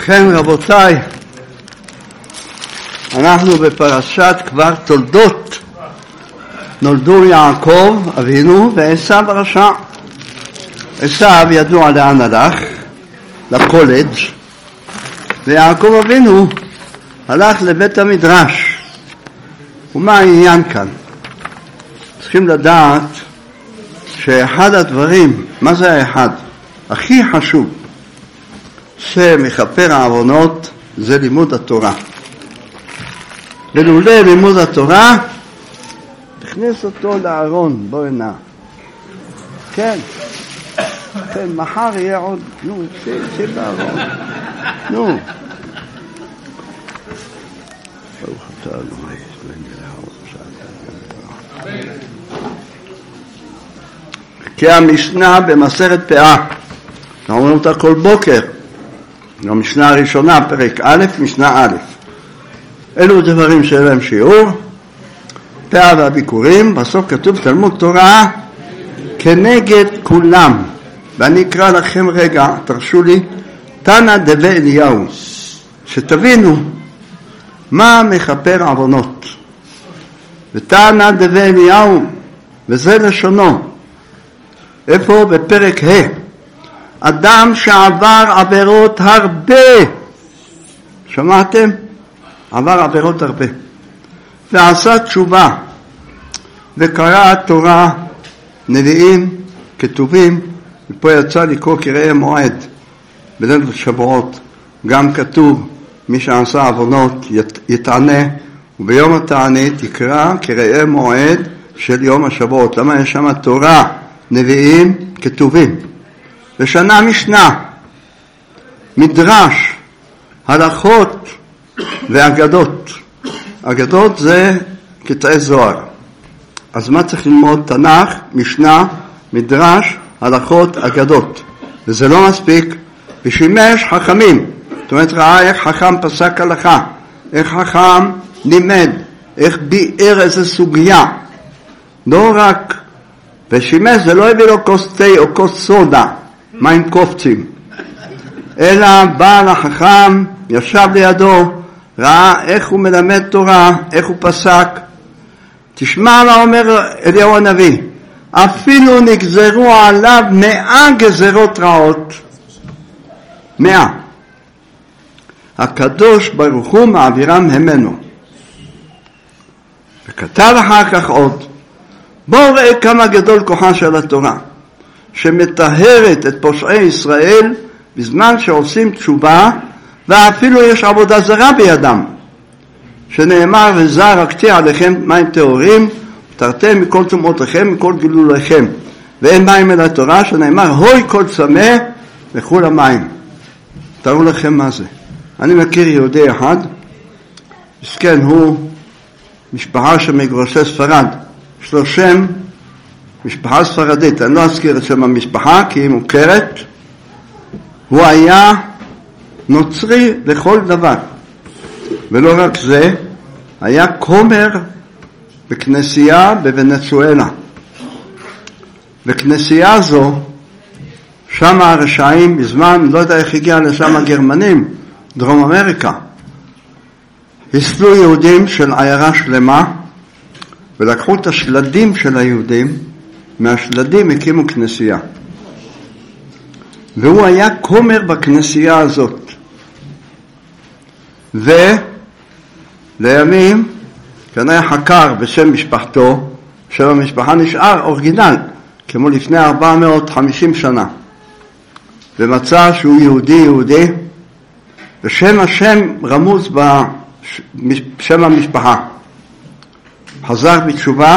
כן רבותיי, אנחנו בפרשת כבר תולדות. נולדו יעקב אבינו ועשיו הרשע. עשיו ידוע לאן הלך, לקולג', ויעקב אבינו הלך לבית המדרש. ומה העניין כאן? צריכים לדעת שאחד הדברים, מה זה האחד? הכי חשוב שמכפר העוונות זה לימוד התורה. ולולא לימוד התורה תכניס אותו לארון, בוא הנה. כן, כן, מחר יהיה עוד, נו, שיהיה בארון. נו. ברוך אתה אלוהי, כי המשנה במסכת פאה, אנחנו אומרים אותה כל בוקר, המשנה הראשונה, פרק א', משנה א'. אלו דברים שאין להם שיעור, פאה והביקורים. בסוף כתוב תלמוד תורה כנגד כולם. ואני אקרא לכם רגע, תרשו לי, תנא דבי אליהו, שתבינו מה מכפר עוונות. ותנא דבי אליהו, וזה לשונו. איפה? בפרק ה'. אדם שעבר עבירות הרבה, שמעתם? עבר עבירות הרבה, ועשה תשובה וקרא תורה, נביאים, כתובים, ופה יצא לקרוא קראי מועד בליל שבועות. גם כתוב מי שעשה עוונות יתענה, וביום התענית יקרא קראי מועד של יום השבועות. למה יש שם תורה, נביאים, כתובים? ושנה משנה, מדרש, הלכות ואגדות. אגדות זה קטעי זוהר. אז מה צריך ללמוד? תנ"ך, משנה, מדרש, הלכות, אגדות. וזה לא מספיק, ושימש חכמים. זאת אומרת, ראה איך חכם פסק הלכה, איך חכם לימד, איך ביאר איזה סוגיה. לא רק, ושימש זה לא הביא לו כוס תה או כוס סודה, מים קופצים, אלא בעל החכם ישב לידו, ראה איך הוא מלמד תורה, איך הוא פסק. תשמע מה אומר אליהו הנביא, אפילו נגזרו עליו 100 גזרות רעות, 100, הקדוש ברוך הוא מעבירם ממנו. וכתב אחר כך עוד, בואו ראה כמה גדול כוחה של התורה, שמטהרת את פושעי ישראל בזמן שעושים תשובה, ואפילו יש עבודה זרה בידם, שנאמר וזר הקטי עליכם מים טהורים, תרתם מכל תמותיכם, מכל גילוליכם, ואין מים אל התורה, שנאמר הוי כל צמא וכול המים. תראו לכם מה זה. אני מכיר יהודי אחד, מסכן, הוא משפחה שמגורשי ספרד, יש לו שם, משפחה ספרדית, אני לא אזכיר את שם המשפחה כי היא מוכרת. הוא היה נוצרי לכל דבר, ולא רק זה, היה כומר בכנסייה בוונצואלה. בכנסייה זו, שם הרשעים בזמן, לא יודע איך הגיע לשם הגרמנים, דרום אמריקה, הסלו יהודים של עיירה שלמה, ולקחו את השלדים של היהודים, מהשלדים הקימו כנסייה. והוא היה כומר בכנסייה הזאת. ולימים, כנראה חקר בשם משפחתו, שם המשפחה נשאר אורגינל, כמו לפני 450 שנה. ומצא שהוא יהודי, ושם השם רמוז בשם המשפחה. חזר בתשובה,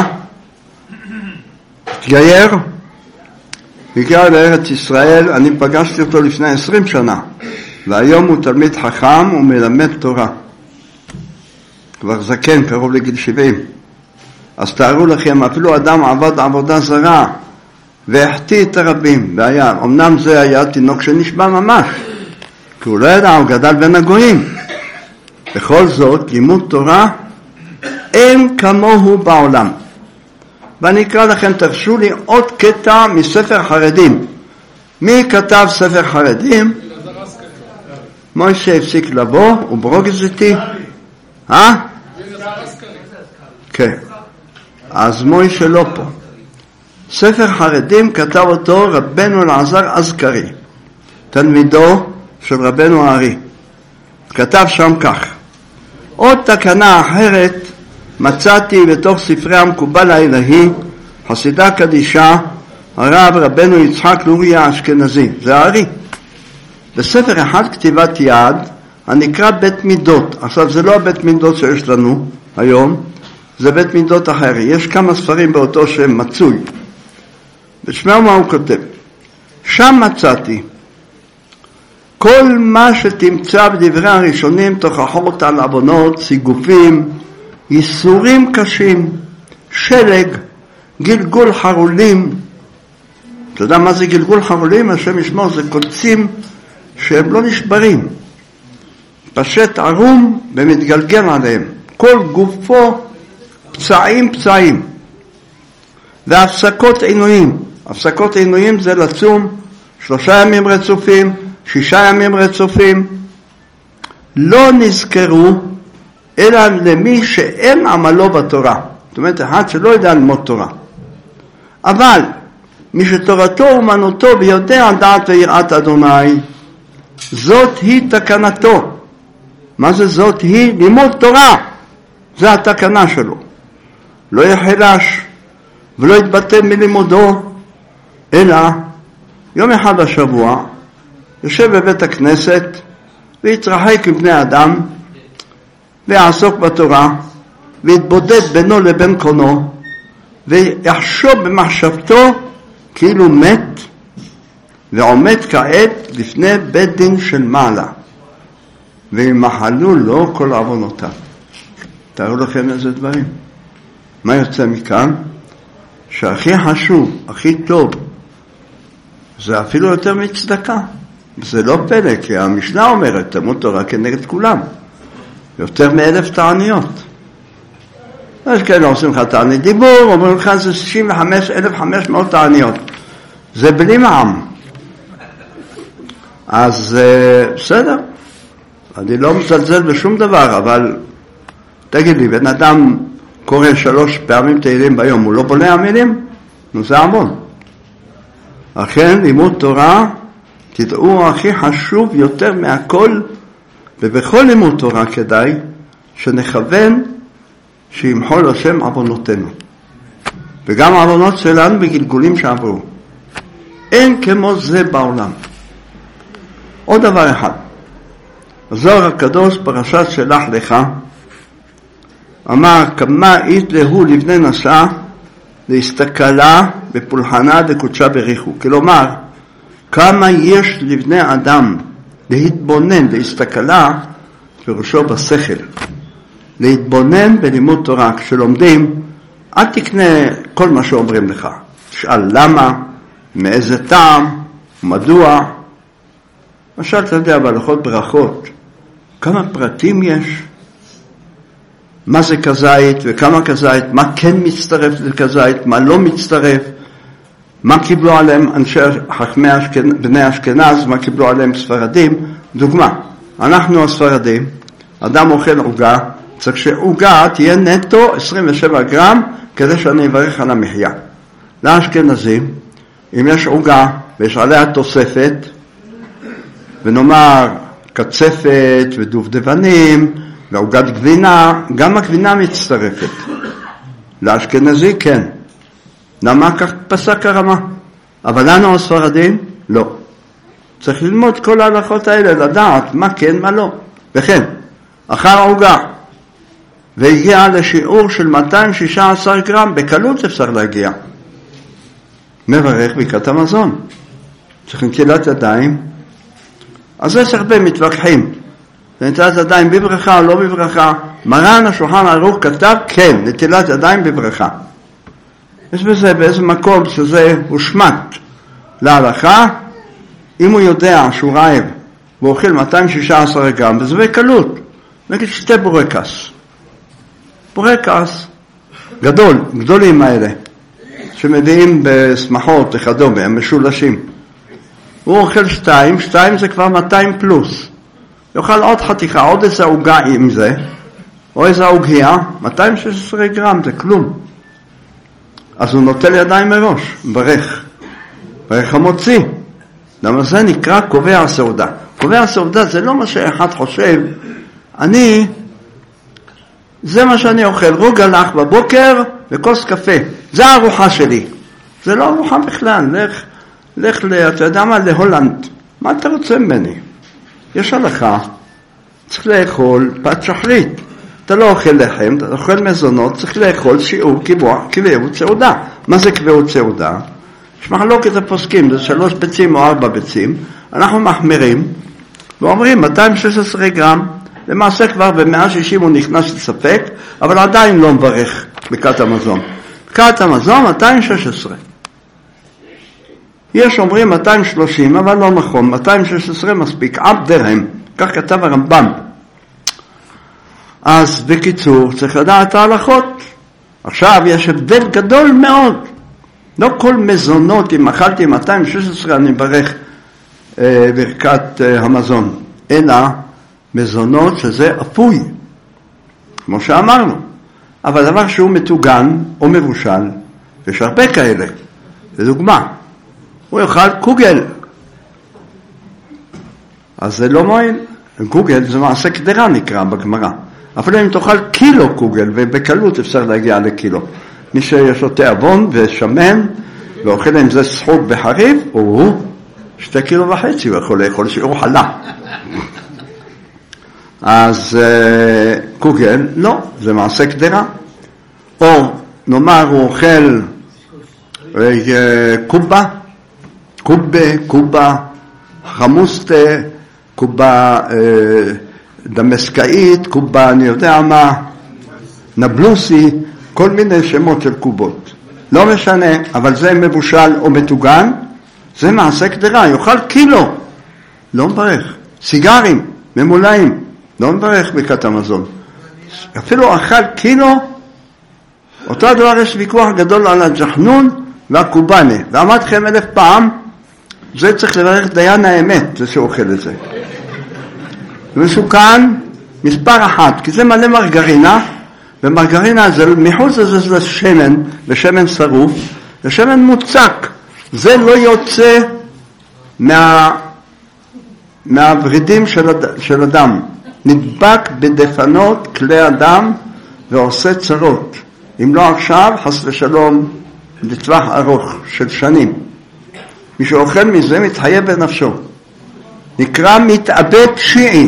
התגייר, הגיע לארץ ישראל. אני פגשתי אותו לפני 20 שנה, והיום הוא תלמיד חכם ומלמד תורה. כבר זקן, קרוב לגיל 70. אז תארו לכם, אפילו אדם עבד עבודה זרה, והחטיא את הרבים, והיה, אמנם זה היה תינוק שנשבע ממש, כי הוא לא ידע, הוא גדל בין הגויים. בכל זאת, לימוד תורה, אין כמוהו בעולם. ואני אקרא לכם, תרשו לי, עוד קטע מספר חרדים. מי כתב ספר חרדים? מוישה הפסיק לבוא, וברוגז איתי. כן. אז מוישה לא פה. ספר חרדים כתב אותו רבנו אלעזר אזכרי, תלמידו של רבנו הארי. כתב שם כך: עוד תקנה אחרת מצאתי בתוך ספרי המקובל האלהי, חסידה קדישה, הרב רבנו יצחק לוריה האשכנזי, זה הארי. בספר אחד כתיבת יד הנקרא בית מידות. עכשיו זה לא הבית מידות שיש לנו היום, זה בית מידות אחר. יש כמה ספרים באותו שם מצוי. ושמעו מה הוא כותב: שם מצאתי כל מה שתמצא בדברי הראשונים, תוכחות על עוונות, סיגופים, ייסורים קשים, שלג, גלגול חרולים. אתה יודע מה זה גלגול חרולים? השם ישמור, זה קולצים שהם לא נשברים, פשט ערום ומתגלגל עליהם, כל גופו פצעים, והפסקות עינויים. הפסקות עינויים זה לצום 3 ימים רצופים, 6 ימים רצופים. לא נזכרו אלא למי שאין עמלו בתורה, זאת אומרת אחד שלא יודע ללמוד תורה. אבל מי שתורתו אומנותו ויודע דעת ויראת אדוני, זאת היא תקנתו. מה זה זאת היא? לימוד תורה, זה התקנה שלו. לא יחלש ולא יתבטל מלימודו, אלא יום אחד בשבוע יושב בבית הכנסת ויתרחק מבני אדם ויעסוק בתורה ויתבודד בינו לבין קונו ויחשוב במחשבתו כאילו מת ועומד כעת לפני בית דין של מעלה וימחלו לו כל עוונותיו. תראו לכם איזה דברים. מה יוצא מכאן? שהכי חשוב, הכי טוב, זה אפילו יותר מצדקה. זה לא פלא, כי המשנה אומרת תלמוד תורה כנגד כולם, יותר מ1,000 תעניות. יש כאלה עושים לך תענית דיבור, אומרים לך זה 65,500 תעניות, זה בלי מע"מ. אז בסדר, אני לא מזלזל בשום דבר, אבל תגיד לי, בן אדם קורא 3 פעמים תהילים ביום, הוא לא בונה המילים? נו, זה המון. לכן לימוד תורה, תדעו, הכי חשוב יותר מהכל, ובכל לימוד תורה כדאי שנכוון שימחול השם עוונותינו, וגם העוונות שלנו בגלגולים שעברו. אין כמו זה בעולם. עוד דבר אחד, הזוהר הקדוש פרשת שלח לך אמר כמה אית להו לבני נשא להסתכלה בפולחנה דקודשה בריחו. כלומר, כמה יש לבני אדם להתבונן, להסתכלה פירושו בשכל, להתבונן בלימוד תורה. כשלומדים אל תקנה כל מה שאומרים לך, תשאל למה, מאיזה טעם, מדוע. למשל, אתה יודע, בהלכות ברכות כמה פרטים יש, מה זה כזית וכמה כזית, מה כן מצטרף לכזית, מה לא מצטרף, מה קיבלו עליהם אנשי חכמי בני אשכנז, מה קיבלו עליהם ספרדים. דוגמה, אנחנו הספרדים, אדם אוכל עוגה, צריך שעוגה תהיה נטו 27 גרם כדי שאני אברך על המחיה. לאשכנזים, אם יש עוגה ויש עליה תוספת, ונאמר קצפת ודובדבנים ועוגת גבינה, גם הגבינה מצטרפת. לאשכנזי כן. למה כך פסק הרמה? אבל לנו הספרדים לא. צריך ללמוד כל ההלכות האלה, לדעת מה כן מה לא. וכן, אחר עוגה והגיע לשיעור של 216 גרם, בקלות אפשר להגיע, מברך ברכת המזון. צריך נטילת ידיים. אז יש הרבה מתווכחים, נטילת ידיים בברכה או לא בברכה. מרן השולחן ערוך כתב כן, נטילת ידיים בברכה. יש בזה באיזה מקום שזה הושמט להלכה. אם הוא יודע שהוא רעב ואוכל 216 גרם, וזה בקלות, נגיד 2 בורקס. בורקס גדולים האלה שמביאים בשמחות וכדומה, הם משולשים. הוא אוכל 2 זה כבר 200 פלוס. יאכל עוד חתיכה, עוד איזה עוגה עם זה, או איזה עוגיה, 216 גרם, זה כלום. אז הוא נוטל ידיים מראש, ברך המוציא. למה זה נקרא קובע הסעודה. קובע הסעודה זה לא מה שאחד חושב, זה מה שאני אוכל, רוג הלך בבוקר וכוס קפה, זה הארוחה שלי. זה לא ארוחה בכלל, לך אתה יודע מה, להולנד. מה אתה רוצה ממני? יש הלכה, צריך לאכול פת שחרית. אתה לא אוכל לחם, אתה אוכל מזונות, צריך לאכול שיעור קביעות סעודה. מה זה קביעות סעודה? יש מחלוקת הפוסקים, זה 3 ביצים או 4 ביצים, אנחנו מחמירים, ואומרים 216 גרם, למעשה כבר ב-160 הוא נכנס לספק, אבל עדיין לא מברך בקעת המזון. בקעת המזון 216. יש אומרים 230, אבל לא נכון, 216 מספיק, עב דרהם, כך כתב הרמב"ם. אז בקיצור, צריך לדעת ההלכות. עכשיו יש הבדל גדול מאוד. לא כל מזונות, אם אכלתי 216 אני מברך ברכת המזון, אלא מזונות שזה אפוי, כמו שאמרנו. אבל דבר שהוא מתוגן או מבושל, יש הרבה כאלה. לדוגמה, הוא יאכל קוגל, אז זה לא מועיל. קוגל זה מעשה קדרה נקרא בגמרא. אפילו אם תאכל קילו קוגל, ובקלות אפשר להגיע לקילו. מי שיש לו תיאבון ושמן, ואוכל עם זה שחוק בחריב, הוא 2.5 קילו, הוא יכול לאכול שיעור חלה. אז קוגל, לא, זה מעשה קדרה. או נאמר הוא אוכל קובה, חמוסטה, קובה דמשקאית, קובה אני יודע מה, נבלוסי, כל מיני שמות של קובות. לא משנה, אבל זה מבושל או מתוגן, זה מעשה קדרה, יאכל קילו, לא מברך. סיגרים, ממולאים, לא מברך ברכת המזון. אפילו אכל קילו, אותו הדבר יש ויכוח גדול על הג'חנון והקובאנה, ואמרתכם 1000 פעם, זה צריך לברך דיין האמת, זה שאוכל את זה. ומסוכן מספר 1, כי זה מלא מרגרינה, ומרגרינה זה מחוץ לזה זה שמן, ושמן שרוף, ושמן מוצק. זה לא יוצא מהוורידים של אדם. נדבק בדפנות כלי אדם ועושה צרות. אם לא עכשיו, חס ושלום, לטווח ארוך של שנים. מי שאוכל מזה מתחייב בנפשו. נקרא מתאבד שיעי.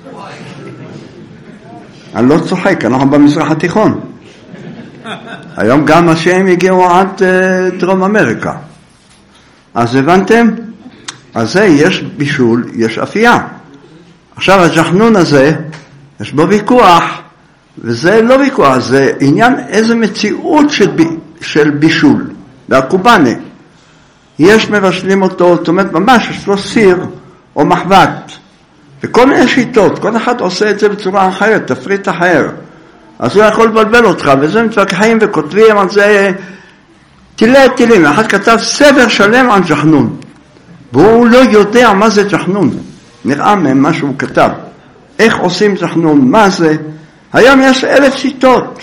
אני לא צוחק, אנחנו במזרח התיכון. היום גם השיעים הגיעו עד דרום אמריקה. אז הבנתם? אז זה יש בישול, יש אפייה. עכשיו הג'חנון הזה, יש בו ויכוח, וזה לא ויכוח, זה עניין איזה מציאות של בישול, והקובאנה. יש מבשלים אותו, זאת אומרת ממש, יש לו סיר או מחבת, וכל מיני שיטות, כל אחד עושה את זה בצורה אחרת, תפריט אחר. אז הוא יכול לבלבל אותך, וזה מתווכחים וכותבים על זה טילים. אחד כתב ספר שלם על ג'חנון, והוא לא יודע מה זה ג'חנון. נראה ממה שהוא כתב. איך עושים ג'חנון, מה זה? היום יש 1000 שיטות.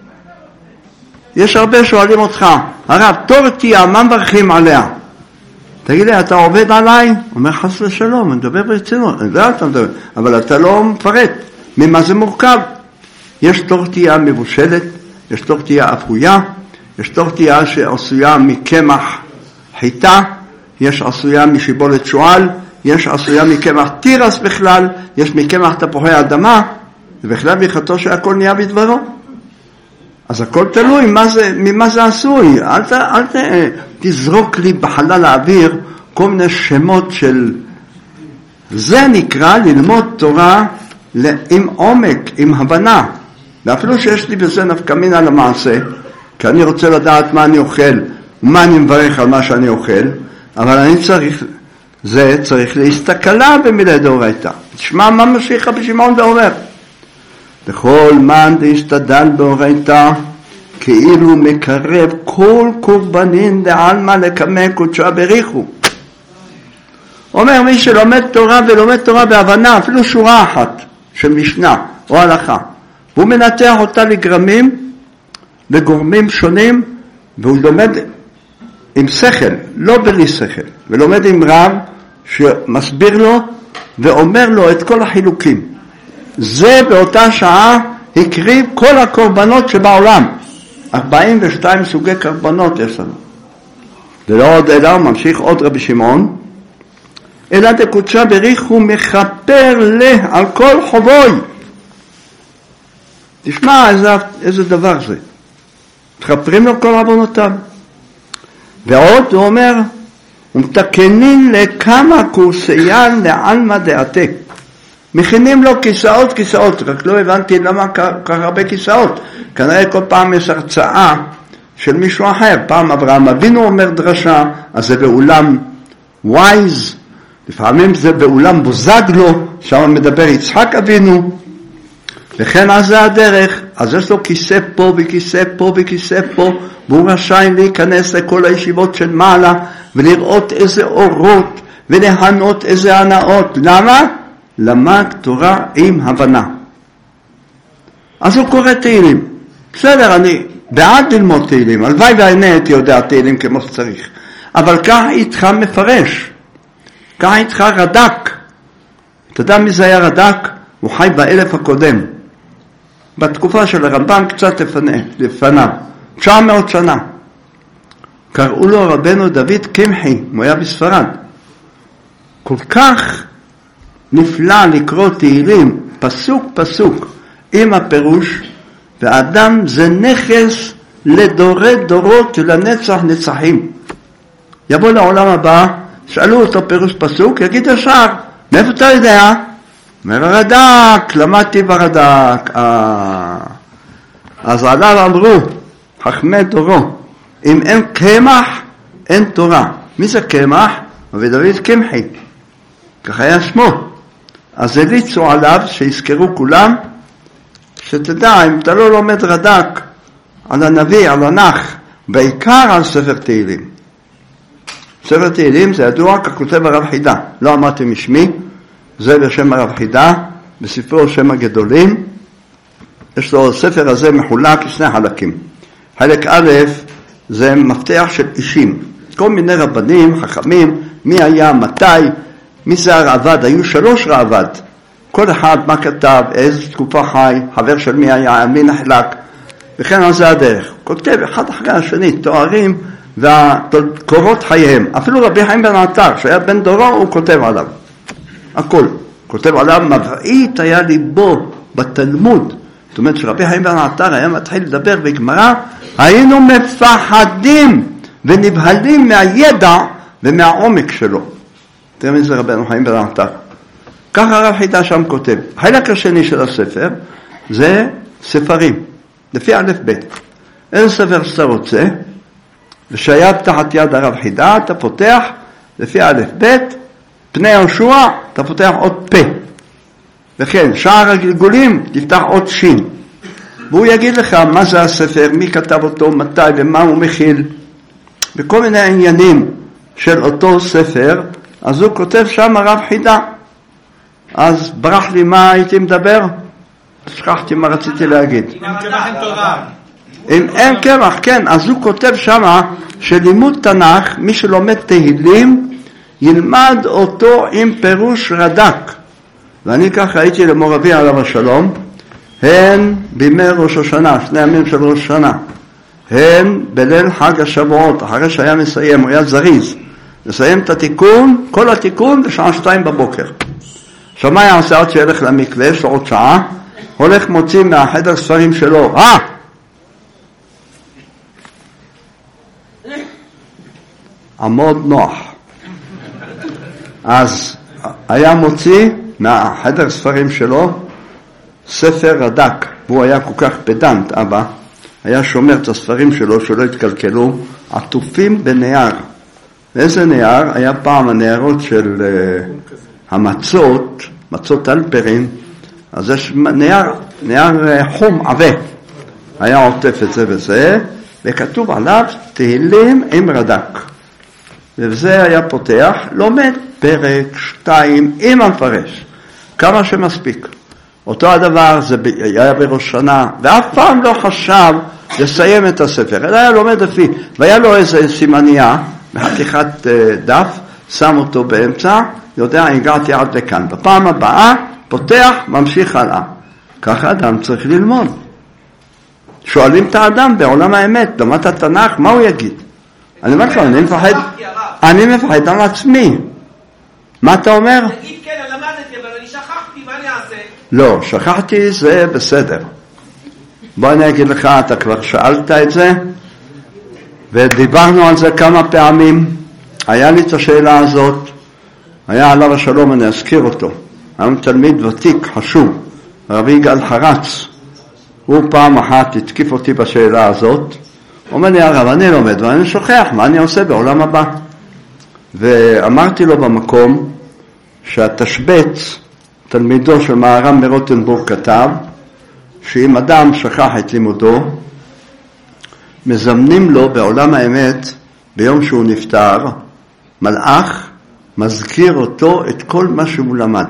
יש הרבה שואלים אותך, הרב, תורתיה, מה מברכים עליה? תגיד לי, אתה עובד עליי? הוא אומר, חס ושלום, אני מדבר ברצינות. אני יודע אתה מדבר, אבל אתה לא מפרט. ממה זה מורכב? יש תורתיה מבושלת, יש תורתיה אפויה, יש תורתיה שעשויה מקמח חיטה, יש עשויה משיבולת שועל, יש עשויה מקמח תירס בכלל, יש מקמח תפוחי אדמה, ובכלל ברכתו שהכל נהיה בדברו. אז הכל תלוי ממה זה עשוי. אל תזרוק לי בחלל האוויר כל מיני שמות של... זה נקרא ללמוד תורה עם עומק, עם הבנה. ואפילו שיש לי בזה נפקא מינה למעשה, כי אני רוצה לדעת מה אני אוכל, ומה אני מברך על מה שאני אוכל, אבל אני צריך להסתכלה במילי דאורייתא. תשמע מה משיח רבי שמעון ואומר. בכל מן דהשתדל באורייתא, כאילו מקרב כל קורבנין דעלמא לקמא קודשא בריחו. אומר מי שלומד תורה ולומד תורה בהבנה, אפילו שורה אחת של משנה או הלכה, והוא מנתח אותה לגרמים, לגורמים שונים, והוא לומד עם שכל, לא בלי שכל, ולומד עם רב שמסביר לו ואומר לו את כל החילוקים. זה באותה שעה הקריב כל הקורבנות שבעולם. 42 סוגי קורבנות יש לנו. ולא עוד אלא, ממשיך עוד רבי שמעון, אלא דקודשה בריך הוא מכפר לה על כל חובוי. תשמע איזה דבר זה. מכפרים לו כל עוונותיו. ועוד הוא אומר, ומתקנים לכמה קורסיין לעלמא דעתק. מכינים לו כיסאות, רק לא הבנתי למה כך הרבה כיסאות. כנראה כל פעם יש הרצאה של מישהו אחר. פעם אברהם אבינו אומר דרשה, אז זה באולם ווייז, לפעמים זה באולם בוזגלו, שם מדבר יצחק אבינו, וכן אז זה הדרך. אז יש לו כיסא פה וכיסא פה וכיסא פה, והוא רשאי להיכנס לכל הישיבות של מעלה, ולראות איזה אורות, ולהנות איזה הנאות. למה? למד תורה עם הבנה. אז הוא קורא תהילים. בסדר, אני בעד ללמוד תהילים, הלוואי והנה הייתי יודע תהילים כמו שצריך. אבל כך איתך מפרש, כך איתך רד"ק. אתה יודע מי זה היה רד"ק? הוא חי באלף הקודם. בתקופה של הרמב"ם קצת לפניו, 900 שנה. קראו לו רבנו דוד קמחי, הוא היה בספרד. כל כך נפלא לקרוא תהילים, פסוק פסוק, עם הפירוש, והאדם זה נכס לדורי דורות לנצח נצחים. יבוא לעולם הבא, שאלו אותו פירוש פסוק, יגיד ישר, מאיפה אתה יודע? מרד"ק, למדתי ברד"ק. אז עליו אמרו, חכמי דורו, אם אין קמח, אין תורה. מי זה קמח? רבי דוד קמחי, כך היה שמו. אז הליצו עליו, שיזכרו כולם, שתדע, אם אתה לא לומד רד"ק על הנביא, על הנח, בעיקר על ספר תהילים. ספר תהילים זה ידוע ככותב הרב חידה, לא אמרתי משמי, זה בשם הרב חידה, בספרו שם הגדולים. יש לו ספר הזה מחולק לשני חלקים. חלק א' זה מפתח של אישים, כל מיני רבנים, חכמים, מי היה, מתי, מי זה הרעבד, היו 3 רעבד, כל אחד מה כתב, איזה תקופה חי, חבר של מי היה, מי נחלק, וכן על זה הדרך. כותב אחד אחרי השני, תוארים והקורות חייהם. אפילו רבי חיים בן עטר, שהיה בן דורו, הוא כותב עליו. הכל. כותב עליו, מבעית היה ליבו בתלמוד. זאת אומרת שרבי חיים בן עטר היה מתחיל לדבר בגמרא, היינו מפחדים ונבהלים מהידע ומהעומק שלו. תראה מי זה רבנו חיים בן עטר. ככה הרב חידה שם כותב. החלק השני של הספר זה ספרים, לפי א' ב'. איזה ספר שאתה רוצה, ושהיה תחת יד הרב חידה, אתה פותח לפי א' ב', פני יהושע, אתה פותח עוד פה. וכן, שער הגלגולים, תפתח עוד שין. והוא יגיד לך מה זה הספר, מי כתב אותו, מתי ומה הוא מכיל. בכל מיני עניינים של אותו ספר, אז הוא כותב שם הרב חידה. אז ברח לי מה הייתי מדבר? שכחתי מה רציתי להגיד. אם קמח אין תורה. אם אין קמח, כן. אז הוא כותב שם שלימוד תנ"ך, מי שלומד תהילים, ילמד אותו עם פירוש רד"ק. ואני ככה הייתי למור אבי עליו השלום, הן בימי ראש השנה, 2 ימים של ראש השנה, הן בליל חג השבועות, אחרי שהיה מסיים, הוא היה זריז, מסיים את התיקון, כל התיקון בשעה 2 בבוקר. עכשיו מה יעשה עוד שילך למקווה, יש לו עוד שעה, הולך מוציא מהחדר ספרים שלו, עמוד נוח. אז היה מוציא מהחדר ספרים שלו ספר רד"ק, והוא היה כל כך פדנט, אבא, היה שומר את הספרים שלו שלא התקלקלו, עטופים בנייר. ואיזה נייר? היה פעם הניירות של המצות, מצות אלפרין, אז יש נייר חום עבה, היה עוטף את זה וזה, וכתוב עליו תהילים עם רד"ק. וזה היה פותח, לומד פרק 2 עם המפרש, כמה שמספיק. אותו הדבר זה היה בראש שנה, ואף פעם לא חשב לסיים את הספר, אלא היה לומד לפי, והיה לו איזה סימניה בחתיכת דף, שם אותו באמצע, יודע, הגעתי עד לכאן. בפעם הבאה, פותח, ממשיך הלאה. ככה אדם צריך ללמוד. שואלים את האדם בעולם האמת, למדת התנ"ך, מה הוא יגיד? אני אומר לך, אני מפחד על עצמי. מה אתה אומר? תגיד כן, אני למדתי, אבל אני שכחתי, מה אני אעשה? לא, שכחתי זה בסדר. בוא אני אגיד לך, אתה כבר שאלת את זה, ודיברנו על זה כמה פעמים. היה לי את השאלה הזאת, היה עליו השלום, אני אזכיר אותו. היה תלמיד ותיק, חשוב, רבי יגאל חרץ. הוא פעם אחת התקיף אותי בשאלה הזאת, הוא אומר לי, הרב, אני לומד ואני שוכח, מה אני עושה בעולם הבא? ואמרתי לו במקום שהתשבץ, תלמידו של מהר"ם מרוטנבורג כתב, שאם אדם שכח את לימודו, מזמנים לו בעולם האמת, ביום שהוא נפטר, מלאך מזכיר אותו את כל מה שהוא למד.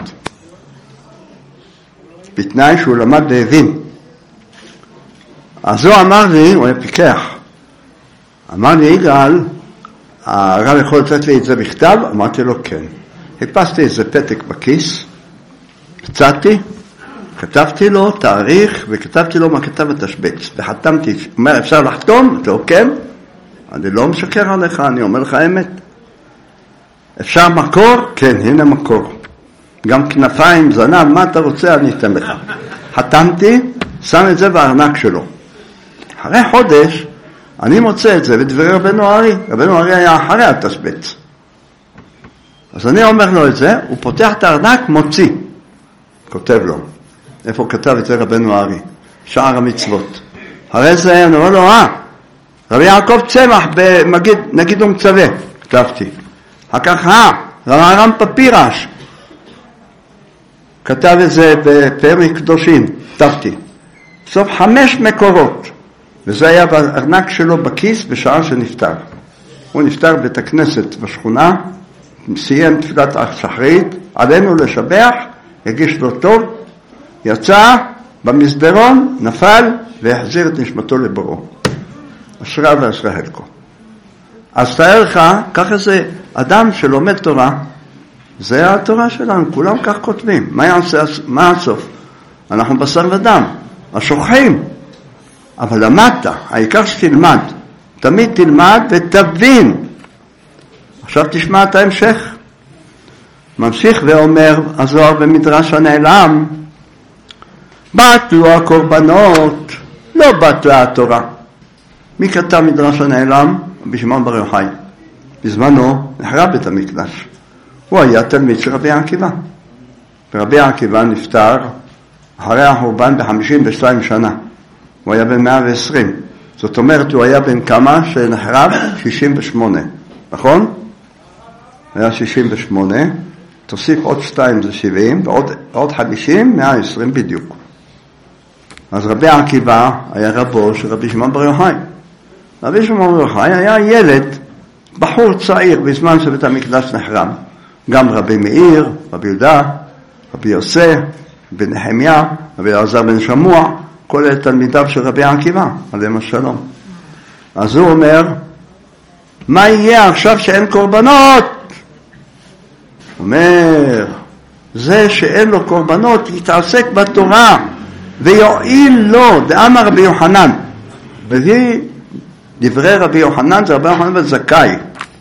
בתנאי שהוא למד והבין. אז הוא אמר לי, הוא היה פיקח, אמר לי, יגאל, הרב יכול לתת לי את זה בכתב? אמרתי לו כן. חיפשתי איזה פתק בכיס, הצעתי, כתבתי לו תאריך וכתבתי לו מה כתב התשבץ וחתמתי. הוא אומר, אפשר לחתום? אמרתי לו כן. אני לא משקר עליך, אני אומר לך אמת. אפשר מקור? כן, הנה מקור. גם כנפיים, זנב, מה אתה רוצה? אני אתן לך. חתמתי, שם את זה בארנק שלו. אחרי חודש אני מוצא את זה בדברי רבנו ארי. רבנו ארי היה אחרי התשבץ. אז אני אומר לו את זה, הוא פותח את הארנק, מוציא. כותב לו. איפה כתב את זה רבנו ארי? שער המצוות. הרי זה, אני אומר לו, רבי יעקב צמח נגיד ומצווה. כתבתי. אחר כך, רם פפירש. כתב את זה בפרק קדושים. כתבתי. בסוף 5 מקורות. וזה היה בארנק שלו בכיס בשעה שנפטר. הוא נפטר בית הכנסת בשכונה, סיים תפילת השחרית, עלינו לשבח, הגיש לו טוב, יצא במסדרון, נפל והחזיר את נשמתו לבורו. אשרה ואשרה חלקו. אז תאר לך, ככה זה אדם שלומד תורה, זה התורה שלנו, כולם כך כותבים. מה הסוף? אנחנו בשר ודם, השוכחים. אבל למדת, העיקר שתלמד, תמיד תלמד ותבין. עכשיו תשמע את ההמשך. ממשיך ואומר הזוהר במדרש הנעלם, בטלו הקורבנות, לא בטלה התורה. מי כתב מדרש הנעלם? רבי שמעון בר יוחאי. בזמנו נחרב בית המקדש. הוא היה תלמיד של רבי עקיבא. ורבי עקיבא נפטר אחרי החורבן ב-52 שנה. הוא היה בן 120. זאת אומרת, הוא היה בן כמה שנחרב? 68. נכון? היה 68. תוסיף עוד 2 זה 70, ועוד 50, 120 בדיוק. אז רבי עקיבא היה רבו של רבי שמעון בר יוחאי. רבי שמעון בר יוחאי היה ילד, בחור צעיר בזמן שבית המקדש נחרב. גם רבי מאיר, רבי יהודה, רבי יוסף, רבי נחמיה, רבי אלעזר בן שמוע, כל אלה תלמידיו של רבי עקיבא, עליהם השלום. אז הוא אומר, מה יהיה עכשיו שאין קורבנות? הוא אומר, זה שאין לו קורבנות יתעסק בתורה ויועיל לו. דאמר רבי יוחנן, מביא דברי רבי יוחנן, זה רבי יוחנן בן זכאי.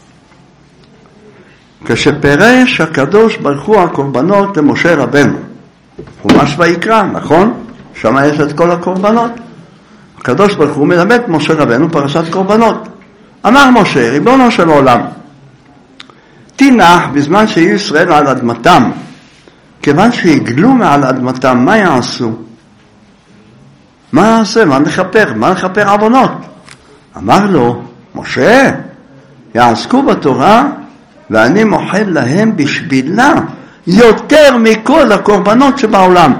כשפרש הקדוש ברוך הוא הקורבנות למשה רבנו, חומש ויקרא, נכון? שם יש את כל הקורבנות. הקדוש ברוך הוא מלמד משה רבנו פרשת קורבנות. אמר משה, ריבונו של עולם, תנח בזמן שיהיו ישראל על אדמתם, כיוון שיגלו מעל אדמתם, מה יעשו? מה יעשה? מה נכפר? מה נכפר עוונות? אמר לו, משה, יעסקו בתורה, ואני מוחל להם בשבילה יותר מכל הקורבנות שבעולם.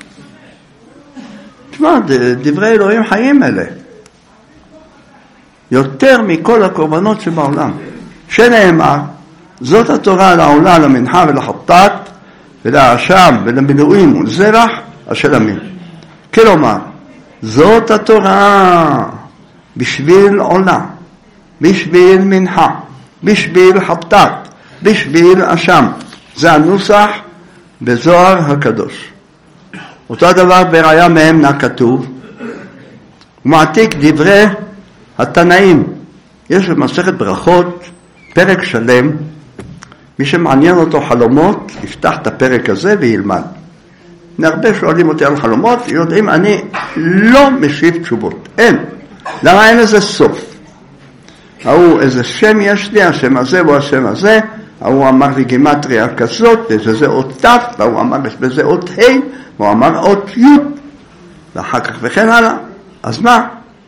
תשמע, דברי אלוהים חיים אלה. יותר מכל הקורבנות שבעולם. שנאמר, זאת התורה לעולה, למנחה ולחטאת ולאשם ולמילואים ולזרח אשר עמים. כלומר, זאת התורה בשביל עולה, בשביל מנחה, בשביל חטאת, בשביל אשם. זה הנוסח בזוהר הקדוש. אותו דבר בראיה מהם כתוב, ומעתיק דברי התנאים. יש במסכת ברכות פרק שלם, מי שמעניין אותו חלומות, יפתח את הפרק הזה וילמד. הרבה שואלים אותי על חלומות, יודעים, אני לא משיב תשובות. אין. למה אין לזה סוף? איזה שם יש לי, השם הזה או השם הזה, הוא אמר לי גימטריה כזאת, וזה עוד ת', והוא אמר בזה עוד ה', והוא אמר עוד י', ואחר כך וכן הלאה. אז מה?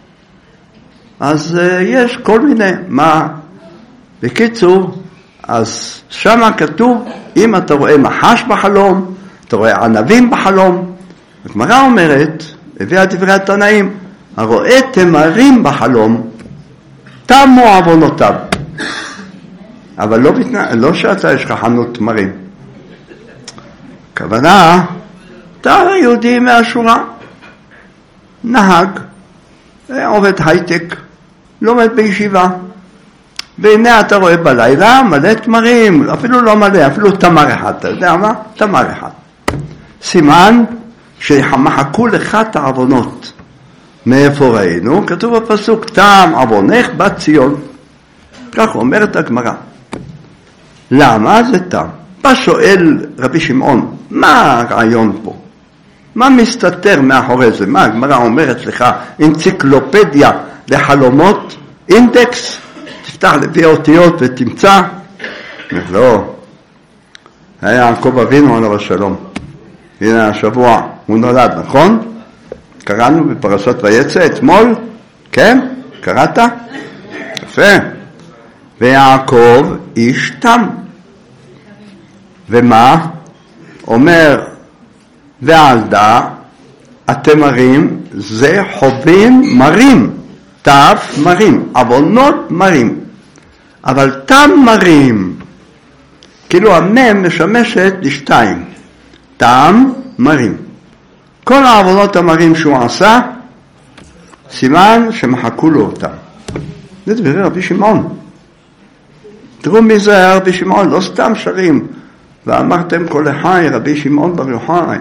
אז יש כל מיני, מה? בקיצור, אז שמה כתוב, אם אתה רואה מחש בחלום, אתה רואה ענבים בחלום, הגמרא אומרת, הביאה דברי התנאים, הרואה תמרים בחלום, תמו עוונותיו. אבל לא שאתה יש לך חנות תמרים. הכוונה, אתה יהודי מהשורה, נהג, עובד הייטק, לומד בישיבה, והנה אתה רואה בלילה מלא תמרים, אפילו לא מלא, אפילו תמר אחד, אתה יודע מה? תמר אחד. סימן שמחקו לך את העוונות. מאיפה ראינו? כתוב בפסוק, טעם עוונך בת ציון. כך אומרת הגמרא. למה זה טעם? בא שואל רבי שמעון, מה הרעיון פה? מה מסתתר מאחורי זה? מה הגמרא אומרת לך, אנציקלופדיה לחלומות, אינדקס, תפתח לפי האותיות ותמצא? לא. היה יעקב אבינו עליו השלום. הנה השבוע הוא נולד, נכון? קראנו בפרשת ויצא אתמול, כן? קראת? יפה. ויעקב איש תם. ומה? אומר, ועלדה, התמרים זה חובין מרים, תף מרים, עוונות מרים. אבל תם מרים, כאילו המם משמשת לשתיים, תם מרים. כל העוונות המרים שהוא עשה, סימן שמחקו לו אותם. זה דברי רבי שמעון. תראו מי זה היה רבי שמעון, לא סתם שרים. ואמרתם כל החי, רבי שמעון בר יוחאי.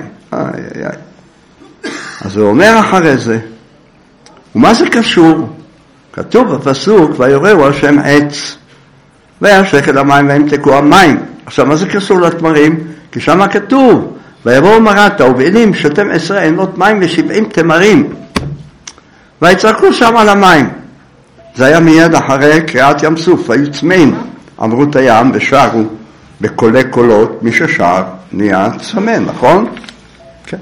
אז הוא אומר אחרי זה, ומה זה קשור? כתוב בפסוק, ויורהו השם עץ, וישק אל המים וימתקו המים. עכשיו, מה זה קשור לתמרים? כי שם כתוב, ויבואו מרתה ובעלים שתם 10 עינות מים ו70 תמרים, ויצעקו שם על המים. זה היה מיד אחרי קריאת ים סוף, היו צמאים, אמרו את הים ושרו בקולי קולות, מי ששר נהיה צמא, נכון? כן.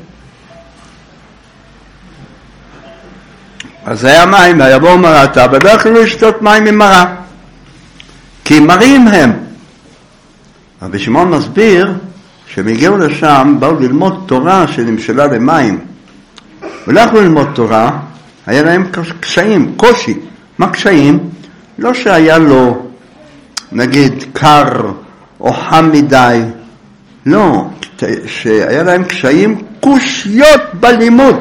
אז זה היה מים, ויבואו מרתה, ולא יכלו לשתות מים ממרה, כי מרים הם. רבי שמעון מסביר, שהם הגיעו לשם, באו ללמוד תורה שנמשלה למים. ולא יכלו ללמוד תורה, היה להם קשיים, קושי. מה קשיים? לא שהיה לו, נגיד, קר או חם מדי. לא, שהיה להם קשיים, קושיות בלימוד.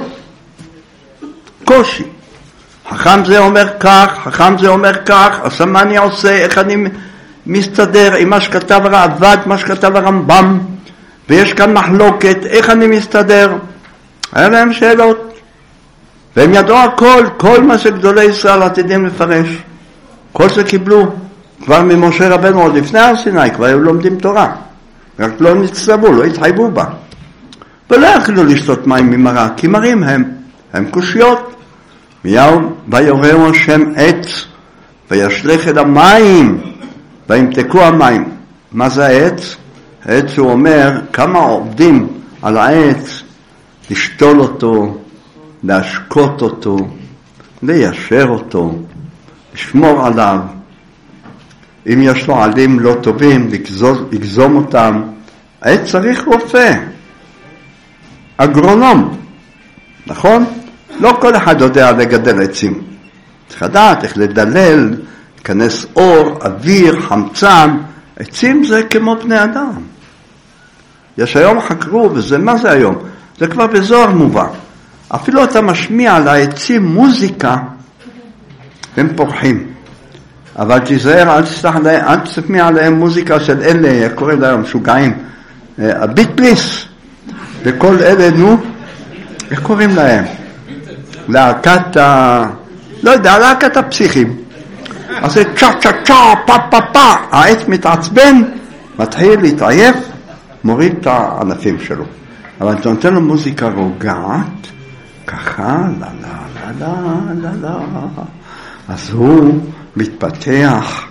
קושי. חכם זה אומר כך, חכם זה אומר כך, אז מה אני עושה, איך אני מסתדר עם מה שכתב הרעב"ד, מה שכתב הרמב"ם, ויש כאן מחלוקת, איך אני מסתדר? היה להם שאלות. והם ידעו הכל, כל מה שגדולי ישראל עתידים לפרש. כל זה קיבלו כבר ממשה רבנו עוד לפני הר סיני, כבר היו לומדים תורה. רק לא נצטוו, לא התחייבו בה. ולא יכלו לשתות מים ממרה, כי מרים הם קושיות. ויורהו השם עץ, וישלך אל המים, וימתקו המים. מה זה העץ? העץ הוא אומר כמה עובדים על העץ, לשתול אותו, להשקות אותו, ליישר אותו, לשמור עליו. אם יש לו עלים לא טובים, לגזום אותם. העץ צריך רופא, אגרונום, נכון? לא כל אחד יודע לגדל עצים. צריך לדעת איך לדלל, כנס אור, אוויר, חמצן, עצים זה כמו בני אדם. יש היום חקרו, וזה מה זה היום? זה כבר בזוהר מובא. אפילו אתה משמיע על העצים מוזיקה, הם פורחים. אבל תיזהר, אל תשמיע עליהם מוזיקה של אלה, קוראים להם משוגעים, הביטליס, וכל אלה, נו, איך קוראים להם? להקת לא יודע, להקת הפסיכים. אז זה צ'ה צ'ה צ'ה, פה פה פה, העץ מתעצבן, מתחיל להתעייף, מוריד את הענפים שלו. אבל אתה נותן לו מוזיקה רוגעת, ככה, לה לה לה לה לה לה, אז הוא מתפתח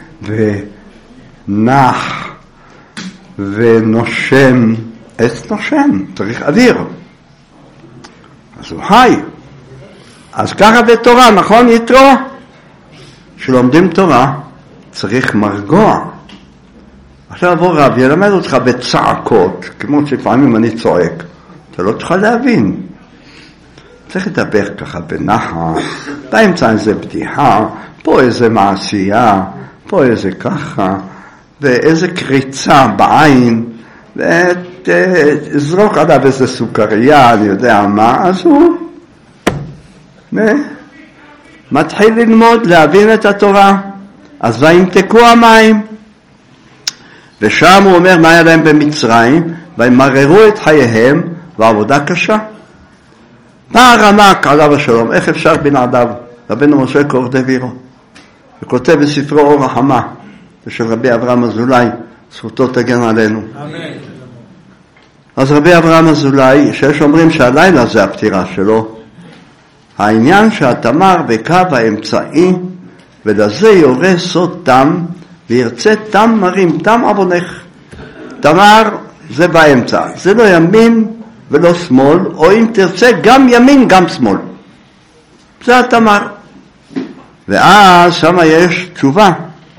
ונח ונושם, עץ נושם, צריך אוויר. אז הוא חי. אז ככה בתורה, נכון יתרו? שלומדים תורה צריך מרגוע. עכשיו עבור רב ילמד אותך בצעקות, כמו שפעמים אני צועק, אתה לא תוכל להבין. צריך לדבר ככה בנחת, באמצע איזה בדיחה, פה איזה מעשייה, פה איזה ככה, ואיזה קריצה בעין, וזרוק עליו איזה סוכריה, אני יודע מה, אז הוא מתחיל ללמוד, להבין את התורה. אז וימתקו המים, ושם הוא אומר מה היה להם במצרים, וימררו את חייהם, ועבודה קשה. בא הרמ"ק עליו השלום, איך אפשר בלעדיו? רבנו משה קורדווירו, וכותב בספרו אור החמה, של רבי אברהם אזולאי, זכותו תגן עלינו. אמן. אז רבי אברהם אזולאי, שיש אומרים שהלילה זה הפטירה שלו, העניין שהתמר בקו האמצעי, ולזה יורה סוד תם, וירצה תם מרים, תם אבונך. תמר זה באמצע, זה לא ימין ולא שמאל, או אם תרצה גם ימין גם שמאל. זה התמר. ואז שם יש תשובה.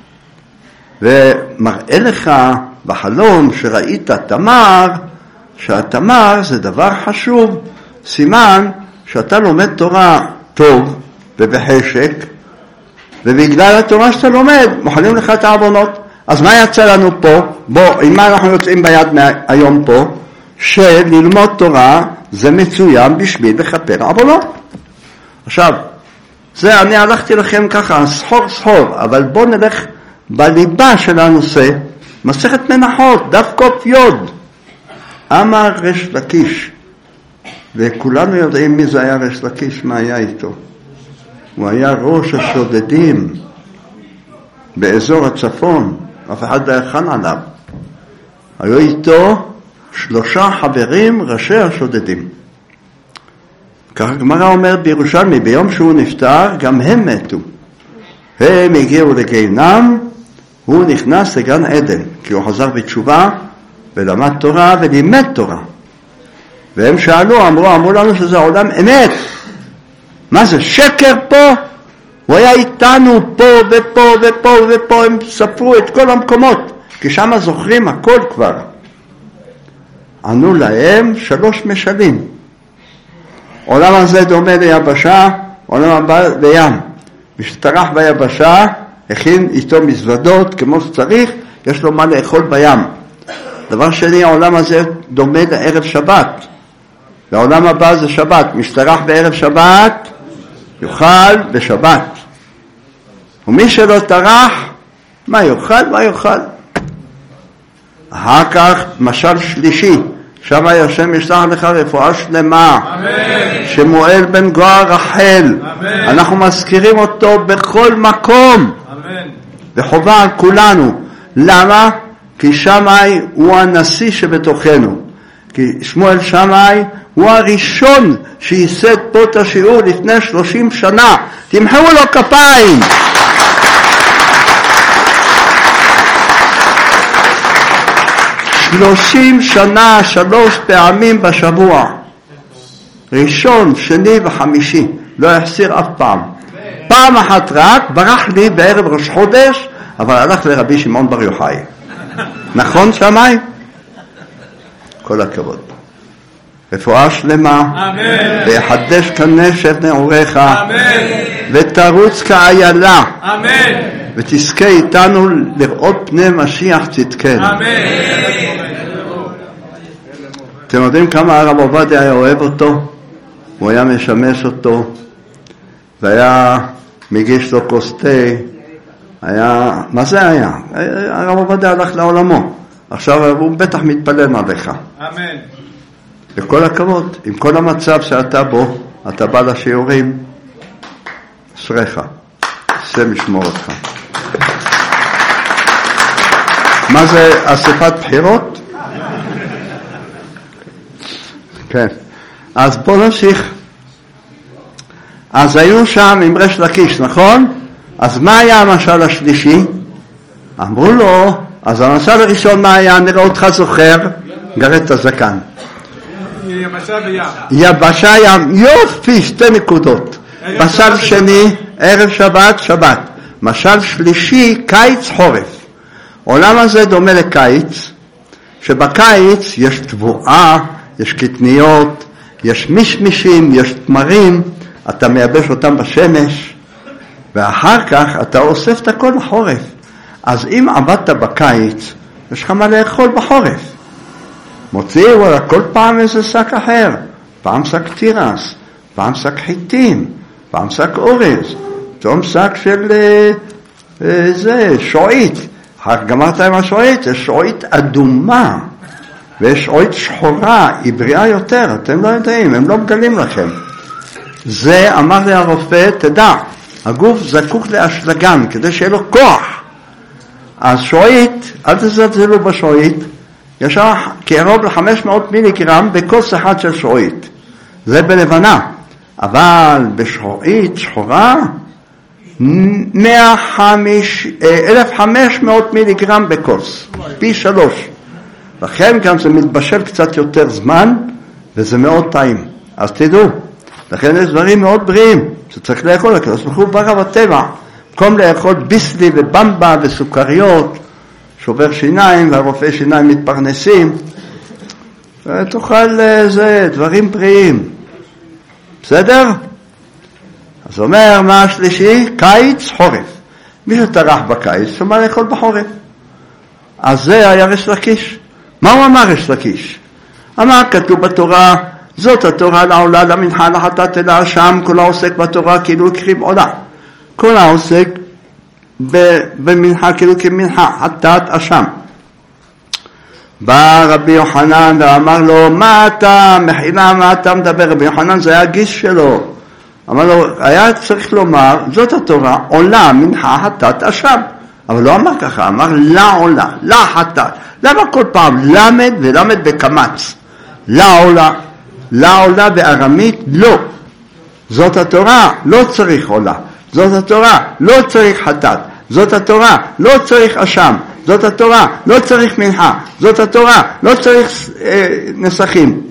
ומראה לך בחלום שראית תמר, שהתמר זה דבר חשוב, סימן שאתה לומד תורה טוב ובחשק, ובגלל התורה שאתה לומד מוכנים לך את העוונות. אז מה יצא לנו פה? בוא, עם מה אנחנו יוצאים ביד היום פה? שללמוד תורה זה מצוין בשביל לכפר עוונות. עכשיו, זה אני הלכתי לכם ככה סחור, אבל בוא נלך בליבה של הנושא, מסכת מנחות, דף קוף יוד. אמר ריש לקיש, וכולנו יודעים מי זה היה ריש לקיש, מה היה איתו. הוא היה ראש השודדים באזור הצפון, אף אחד לא יכן עליו. היו איתו 3 חברים ראשי השודדים. כך הגמרא אומר בירושלמי, ביום שהוא נפטר גם הם מתו. הם הגיעו לגיהנם, הוא נכנס לגן עדן, כי הוא חזר בתשובה ולמד תורה ולימד תורה. והם שאלו, אמרו לנו שזה עולם אמת. מה זה, שקר פה? הוא היה איתנו פה ופה ופה ופה, הם ספרו את כל המקומות, כי שם זוכרים הכל כבר. ענו להם 3 משלים. עולם הזה דומה ליבשה, עולם הבא לים. משתרח ביבשה, הכין איתו מזוודות כמו שצריך, יש לו מה לאכול בים. דבר שני, העולם הזה דומה לערב שבת. והעולם הבא זה שבת. משתרח בערב שבת, יאכל בשבת. ומי שלא טרח, מה יאכל? מה יאכל? אחר כך, משל שלישי, שם השם ישלח לך רפואה שלמה. אמן. שמואל בן גואה רחל. אמן. אנחנו מזכירים אותו בכל מקום. אמן. וחובה על כולנו. למה? כי שמאי הוא הנשיא שבתוכנו. כי שמואל שמאי הוא הראשון שייסד פה את השיעור לפני 30 שנה. תמחאו לו כפיים. שלושים שנה, 3 פעמים בשבוע. ראשון, שני וחמישי. לא יחסיר אף פעם. פעם אחת רק, ברח לי בערב ראש חודש, אבל הלך לרבי שמעון בר יוחאי. נכון שמאי? כל הכבוד. רפואה שלמה, אמן. ויחדש כנשת נעוריך, אמן. ותרוץ כאיילה, אמן. ותזכה איתנו לראות פני משיח צדקנו. אמן. אתם יודעים כמה הרב עובדיה היה אוהב אותו? הוא היה משמש אותו, והיה מגיש לו כוס תה, היה, מה זה היה? הרב עובדיה הלך לעולמו, עכשיו הוא בטח מתפלל עליך. אמן. בכל הכבוד, עם כל המצב שאתה בו, אתה בא לשיעורים, אשריך, השם ישמור אותך. מה זה אספת בחירות? כן. אז בואו נמשיך. אז היו שם עם ריש לקיש, נכון? אז מה היה המשל השלישי? אמרו לו, אז המשל הראשון מה היה? נראה אותך זוכר, גרד הזקן. יבשה וים. יבשה ים, יופי, 2 נקודות. משל שני, ערב שבת, שבת. משל שלישי, קיץ חורף. העולם הזה דומה לקיץ, שבקיץ יש תבואה, יש קטניות, יש משמישים, יש תמרים, אתה מייבש אותם בשמש, ואחר כך אתה אוסף את הכל לחורף. אז אם עבדת בקיץ, יש לך מה לאכול בחורף. מוציאו על כל פעם איזה שק אחר, פעם שק תירס, פעם שק חיטים, פעם שק אורז, פעם שק של שועית. אחר גמרת עם השועית, יש שועית אדומה, ויש שועית שחורה, היא בריאה יותר, אתם לא יודעים, הם לא מגלים לכם. זה אמר לי הרופא, תדע, הגוף זקוק לאשלגן, כדי שיהיה לו כוח. אז שועית, אל תזלזלו בשועית, יש קרוב ל-500 מיליגרם בכוס אחד של שועית. זה בלבנה. אבל בשועית שחורה, 1,500 מיליגרם בכוס. פי 3. לכן גם זה מתבשל קצת יותר זמן, וזה מאוד טעים. אז תדעו, לכן יש דברים מאוד בריאים, שצריך לאכול. אז אנחנו ברב הטבע, במקום לאכול ביסלי ובמבה וסוכריות, שובר שיניים והרופאי שיניים מתפרנסים, תאכל זה, דברים בריאים. בסדר? אז אומר, מה השלישי? קיץ, חורף. מי שטרח בקיץ, שמה לאכול בחורף. אז זה היה ריש לקיש. מה הוא אמר ריש לקיש? אמר, כתוב בתורה, זאת התורה לעולה, למנחה, לחטאת אל האשם, כל העוסק בתורה כאילו הקריב עולה. כל העוסק במנחה כאילו כמנחה, חטאת אשם. בא רבי יוחנן ואמר לו, מה אתה מחילה, מה אתה מדבר? רבי יוחנן זה היה גיס שלו. אמר לו, היה צריך לומר, זאת התורה, עולה, מנחה, חטאת אשם. אבל לא אמר ככה, אמר לה עולה, לה חטאת. למה כל פעם למד ולמד בקמץ? לה עולה, לה עולה בארמית, לא. זאת התורה, לא צריך עולה. זאת התורה, לא צריך חטאת. זאת התורה, לא צריך אשם. זאת התורה, לא צריך מנחה. זאת התורה, לא צריך נסחים.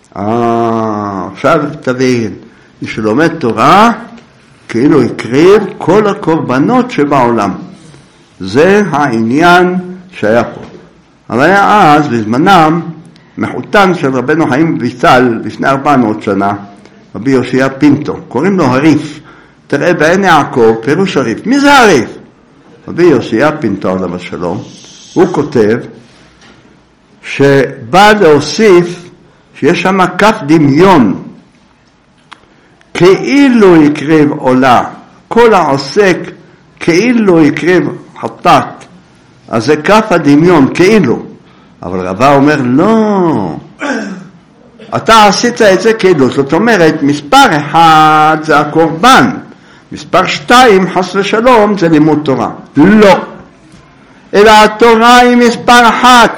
עכשיו תבין, מי שלומד תורה, כאילו הקריב כל הקורבנות שבעולם. זה העניין שהיה פה. אבל היה אז, בזמנם, מחותן של רבנו חיים ויטל, לפני 400 שנה, רבי יוסיה פינטו, קוראים לו הריף. תראה בעין יעקב, פירוש הריף. מי זה הריף? רבי יוסיה פינטו עליו השלום, הוא כותב שבא להוסיף שיש שם כף דמיון, כאילו יקריב עולה, כל העוסק כאילו יקריב חטאת, אז זה כף הדמיון, כאילו. אבל רבה אומר, לא, אתה עשית את זה כאילו, זאת אומרת, מספר 1 זה הקורבן, מספר 2, חס ושלום, זה לימוד תורה. לא. אלא התורה היא מספר 1.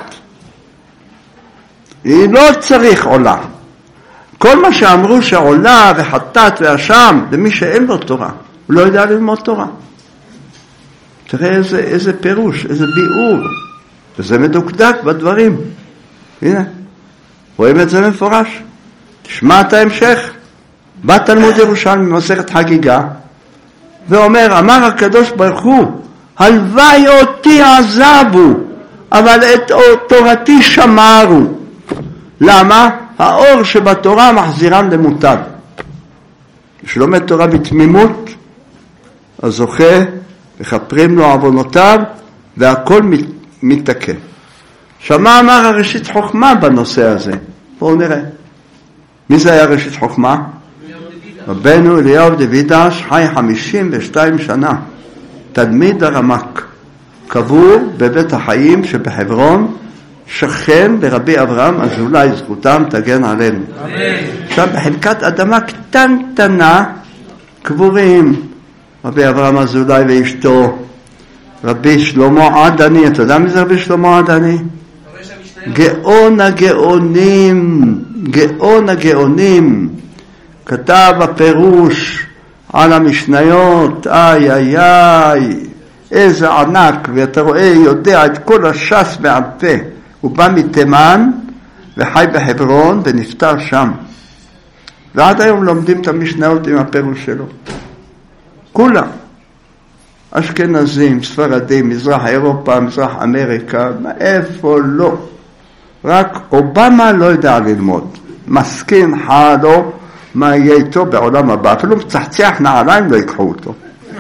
היא לא צריך עולה. כל מה שאמרו שעולה וחטאת ואשם, למי שאין לו תורה, הוא לא יודע ללמוד תורה. תראה איזה פירוש, איזה ביאור. וזה מדוקדק בדברים. הנה, רואים את זה מפורש. תשמע את ההמשך. בא תלמוד ירושלמי במסכת חגיגה, ואומר, אמר הקדוש ברוך הוא, הלוואי אותי עזבו, אבל את תורתי שמרו. למה? האור שבתורה מחזירם למוטב. שלומד תורה בתמימות, אז זוכה, מכפרים לו עוונותיו, והכל מתתקן. שמה אמר הראשית חוכמה בנושא הזה? בואו נראה. מי זה היה ראשית חוכמה? רבנו אליהו דוידש, חי 52 שנה, תלמיד הרמ"ק, קבור בבית החיים שבחברון, שכן לרבי אברהם אזולאי, זכותם תגן עלינו. עכשיו בחלקת אדמה קטנטנה קבורים רבי אברהם אזולאי ואשתו, רבי שלמה עדני. אתה יודע מי זה רבי שלמה עדני? גאון הגאונים, גאון הגאונים. כתב הפירוש על המשניות, איי איי איי, איזה ענק, ואתה רואה, יודע את כל הש"ס בעל פה. הוא בא מתימן וחי בחברון ונפטר שם. ועד היום לומדים את המשניות עם הפירוש שלו. כולם. אשכנזים, ספרדים, מזרח אירופה, מזרח אמריקה, איפה לא. רק אובמה לא יודע ללמוד. מסכין חדו, מה יהיה איתו בעולם הבא. אפילו מצחצח נעליים לא ייקחו אותו.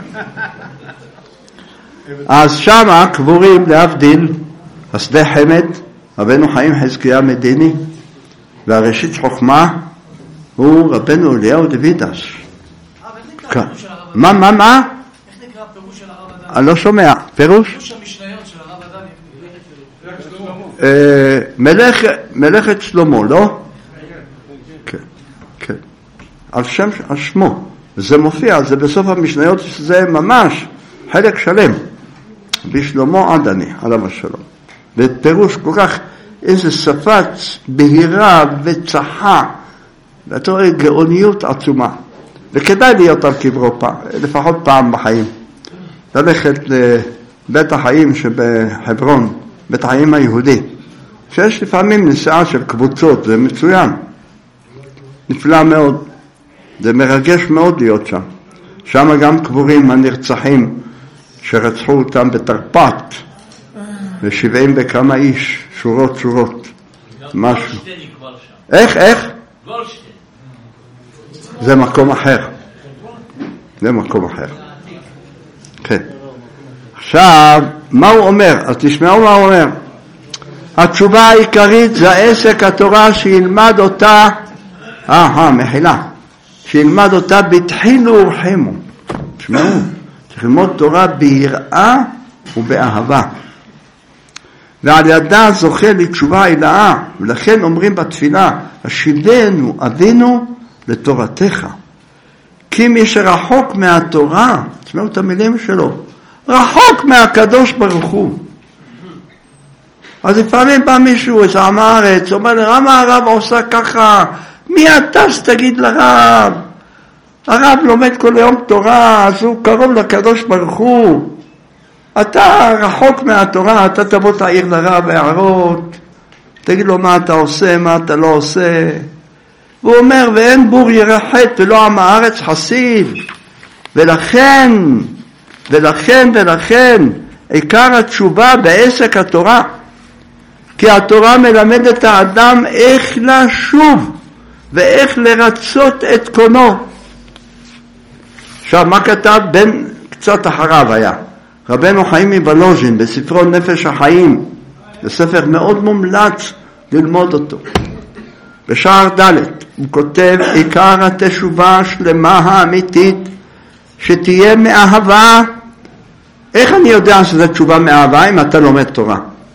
אז שמה קבורים להבדיל, השדה חמד, רבנו חיים חזקיה מדיני, והראשית חוכמה הוא רבנו אליהו דוידש. מה? איך נקרא הפירוש של הרב עדני? אני לא שומע. פירוש? פירוש המשניות של הרב עדני. מלאכת שלמה, לא? כן, כן. על שמו. זה מופיע, זה בסוף המשניות, זה ממש חלק שלם. בשלמה עדני, עליו השלום. בפירוש כל כך, איזה שפה בהירה וצחה, ואתה רואה גאוניות עצומה. וכדאי להיות על קברו לפחות פעם בחיים. ללכת לבית החיים שבחברון, בית החיים היהודי, שיש לפעמים נסיעה של קבוצות, זה מצוין. נפלא מאוד. זה מרגש מאוד להיות שם. שם גם קבורים הנרצחים שרצחו אותם בתרפ"ט, ו70 בכמה איש, שורות. משהו. איך? גולדשטיין. זה מקום אחר. כן. עכשיו, מה הוא אומר? אז תשמעו מה הוא אומר. התשובה העיקרית זה העסק התורה שילמד אותה, מחילה, שילמד אותה בתחילו ורחמו. תשמעו, צריך ללמוד תורה ביראה ובאהבה. ועל ידה זוכה לתשובה הילאה, ולכן אומרים בתפילה, השיבנו אבינו לתורתך. כי מי שרחוק מהתורה, תשמעו את המילים שלו, רחוק מהקדוש ברוך הוא. אז לפעמים בא מישהו, איזה עם הארץ, אומר לי, למה הרב עושה ככה? מי אתה שתגיד לרב? הרב לומד כל יום תורה, אז הוא קרוב לקדוש ברוך הוא. אתה רחוק מהתורה, אתה תבוא תעיר לרב הערות, תגיד לו מה אתה עושה, מה אתה לא עושה. והוא אומר, ואין בור ירחת ולא עם הארץ חסיד. ולכן, עיקר התשובה בעסק התורה. כי התורה מלמדת את האדם איך לשוב, ואיך לרצות את קונו. עכשיו, מה כתב? בן קצת אחריו היה. רבנו חיים מבלוז'ין, בספרו נפש החיים, בספר מאוד מומלץ ללמוד אותו. בשער ד' הוא כותב, עיקר התשובה השלמה האמיתית, שתהיה מאהבה. איך אני יודע שזו תשובה מאהבה אם אתה לומד תורה?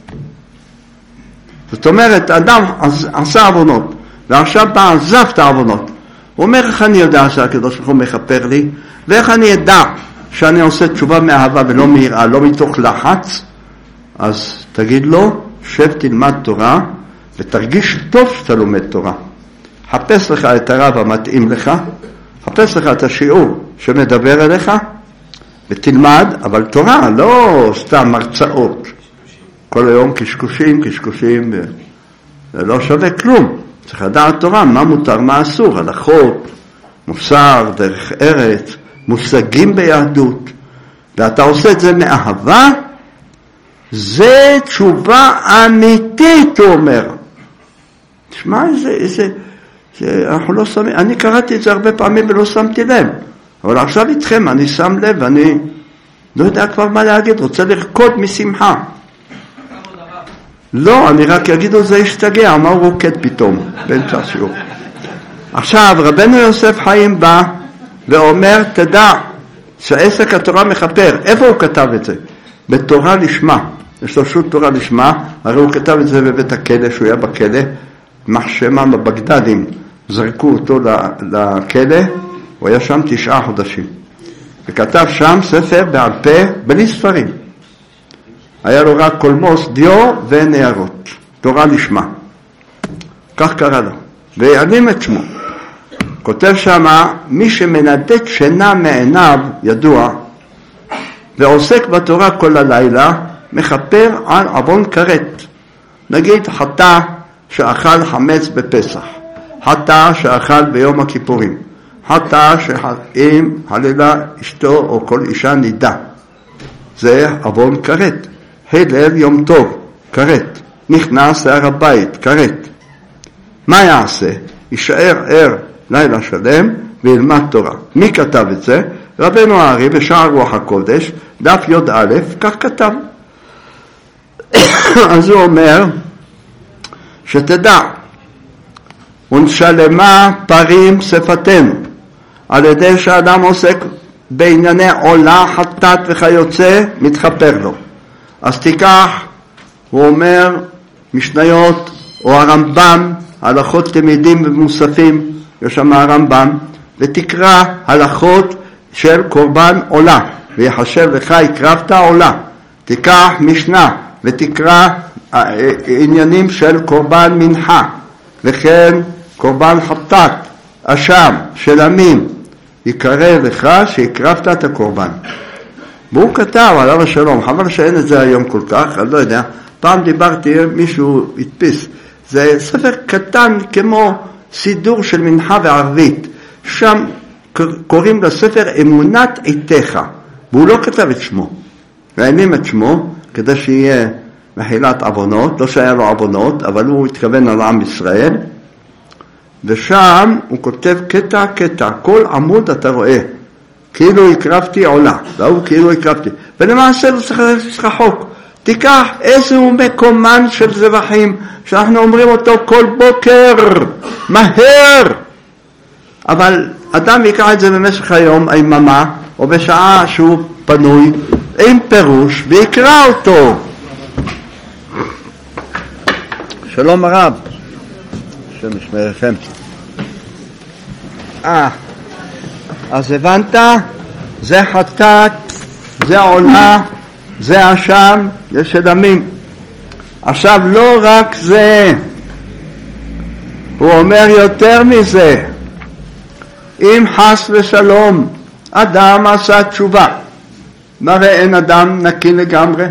זאת אומרת, אדם עשה עוונות, ועכשיו בא עזב את העוונות. הוא אומר, איך אני יודע שהקדוש ברוך הוא מכפר לי, ואיך אני אדע שאני עושה תשובה מאהבה ולא מיראה, לא מתוך לחץ? אז תגיד לו, שב תלמד תורה, ותרגיש טוב שאתה לומד תורה. חפש לך את הרב המתאים לך, חפש לך את השיעור שמדבר אליך, ותלמד, אבל תורה, לא סתם הרצאות. כל היום קשקושים, זה לא שווה כלום. צריך לדעת תורה, מה מותר, מה אסור, הלכות, מוסר, דרך ארץ, מושגים ביהדות. ואתה עושה את זה מאהבה, זה תשובה אמיתית, הוא אומר. תשמע אנחנו לא שמים, אני קראתי את זה הרבה פעמים ולא שמתי לב, אבל עכשיו איתכם אני שם לב, אני לא יודע כבר מה להגיד, רוצה לרקוד משמחה. לא, אני רק אגיד את זה השתגע, מה הוא רוקד פתאום, באמצע השיעור. עכשיו, רבנו יוסף חיים בא ואומר, תדע שעסק התורה מכפר. איפה הוא כתב את זה? בתורה לשמה. יש לו שו"ת תורה לשמה, הרי הוא כתב את זה בבית הכלא, שהוא היה בכלא, מחשמה בבגדדים, זרקו אותו לכלא, הוא היה שם 9 חודשים. וכתב שם ספר בעל פה, בלי ספרים. היה לו רק קולמוס, דיו ונערות, תורה לשמה. כך קרא לו, ויעלים את שמו. כותב שמה, מי שמנדד שינה מעיניו, ידוע, ועוסק בתורה כל הלילה, מכפר על עוון כרת. נגיד חטא שאכל חמץ בפסח, חטא שאכל ביום הכיפורים, חטא שאם חלילה אשתו או כל אישה נידה. זה עוון כרת. הלל יום טוב, כרת. נכנס להר הבית, כרת. מה יעשה? יישאר ער לילה שלם וילמד תורה. מי כתב את זה? רבנו הארי בשער רוח הקודש, דף י"א, כך כתב. אז הוא אומר, שתדע, ונשלמה פרים שפתנו, על ידי שאדם עוסק בענייני עולה, חטאת וכיוצא, מתחפר לו. אז תיקח, הוא אומר, משניות או הרמב"ם, הלכות תמידים ומוספים, יש שם הרמב"ם, ותקרא הלכות של קורבן עולה, ויחשב לך הקרבת עולה. תיקח משנה ותקרא עניינים של קורבן מנחה, וכן קורבן חטאת, אשם, שלמים, יקרא לך שהקרבת את הקורבן. והוא כתב עליו השלום, חבל שאין את זה היום כל כך, אני לא יודע, פעם דיברתי, מישהו התפיס, זה ספר קטן כמו סידור של מנחה וערבית, שם קוראים לספר אמונת עיתך, והוא לא כתב את שמו, ועינים את שמו כדי שיהיה מחילת עוונות, לא שהיה לו עוונות, אבל הוא התכוון על עם ישראל, ושם הוא כותב קטע קטע, כל עמוד אתה רואה, כאילו הקרבתי עולה, והוא כאילו הקרבתי, ולמעשה הוא צריך חוק, תיקח איזהו מקומן של זבחים, שאנחנו אומרים אותו כל בוקר, מהר, אבל אדם יקרא את זה במשך היום, היממה, או בשעה שהוא פנוי, עם פירוש, ויקרא אותו. שלום הרב, השם ישמרכם. אז הבנת? זה חטאת, זה עולה, זה אשם, זה שדמים. עכשיו לא רק זה, הוא אומר יותר מזה, אם חס ושלום אדם עשה תשובה, מראה אין אדם נקי לגמרי,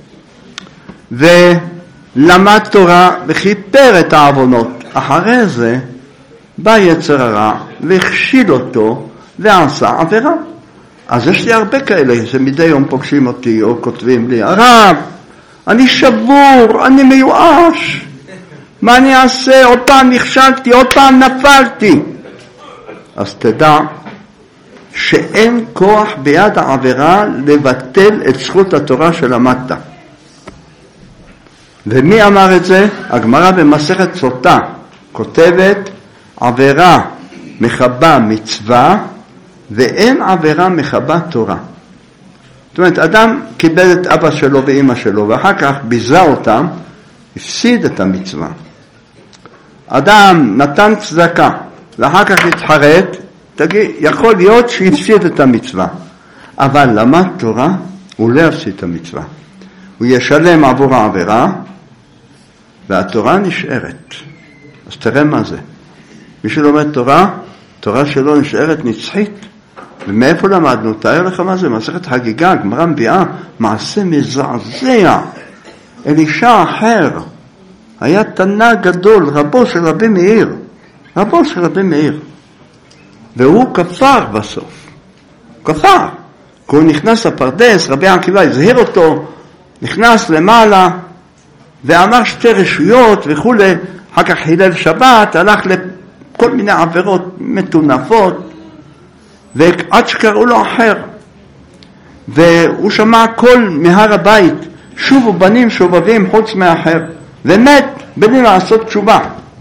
ולמד תורה וכיפר את העוונות, אחרי זה בא יצר הרע והכשיל אותו ועשה עבירה. אז יש לי הרבה כאלה שמדי יום פוגשים אותי או כותבים לי, הרב, אני שבור, אני מיואש, מה אני אעשה? עוד פעם נכשלתי, עוד פעם נפלתי. אז תדע שאין כוח ביד העבירה לבטל את זכות התורה שלמדת. ומי אמר את זה? הגמרא במסכת סוטה כותבת, עבירה מחבה מצווה ואין עבירה מחבה תורה. זאת אומרת, אדם קיבל את אבא שלו ואמא שלו ואחר כך ביזה אותם, הפסיד את המצווה. אדם נתן צדקה ואחר כך התחרט, תגיד, יכול להיות שהפסיד את המצווה, אבל למד תורה הוא לא הפסיד את המצווה, הוא ישלם עבור העבירה והתורה נשארת. אז תראה מה זה, מי שלומד תורה, תורה שלו נשארת נצחית. ומאיפה למדנו? תאר לך מה זה, מסכת חגיגה, הגמרא מביאה מעשה מזעזע. אלישע אחר היה תנא גדול, רבו של רבי מאיר, והוא כפר בסוף, כפר, כי הוא נכנס לפרדס, רבי עקיבא הזהיר אותו, נכנס למעלה ואמר שתי רשויות וכו', אחר כך חילל שבת, הלך לכל מיני עבירות מטונפות, ועד שקראו לו אחר. והוא שמע קול מהר הבית, שובו בנים שובבים חוץ מאחר, ומת בלי לעשות תשובה.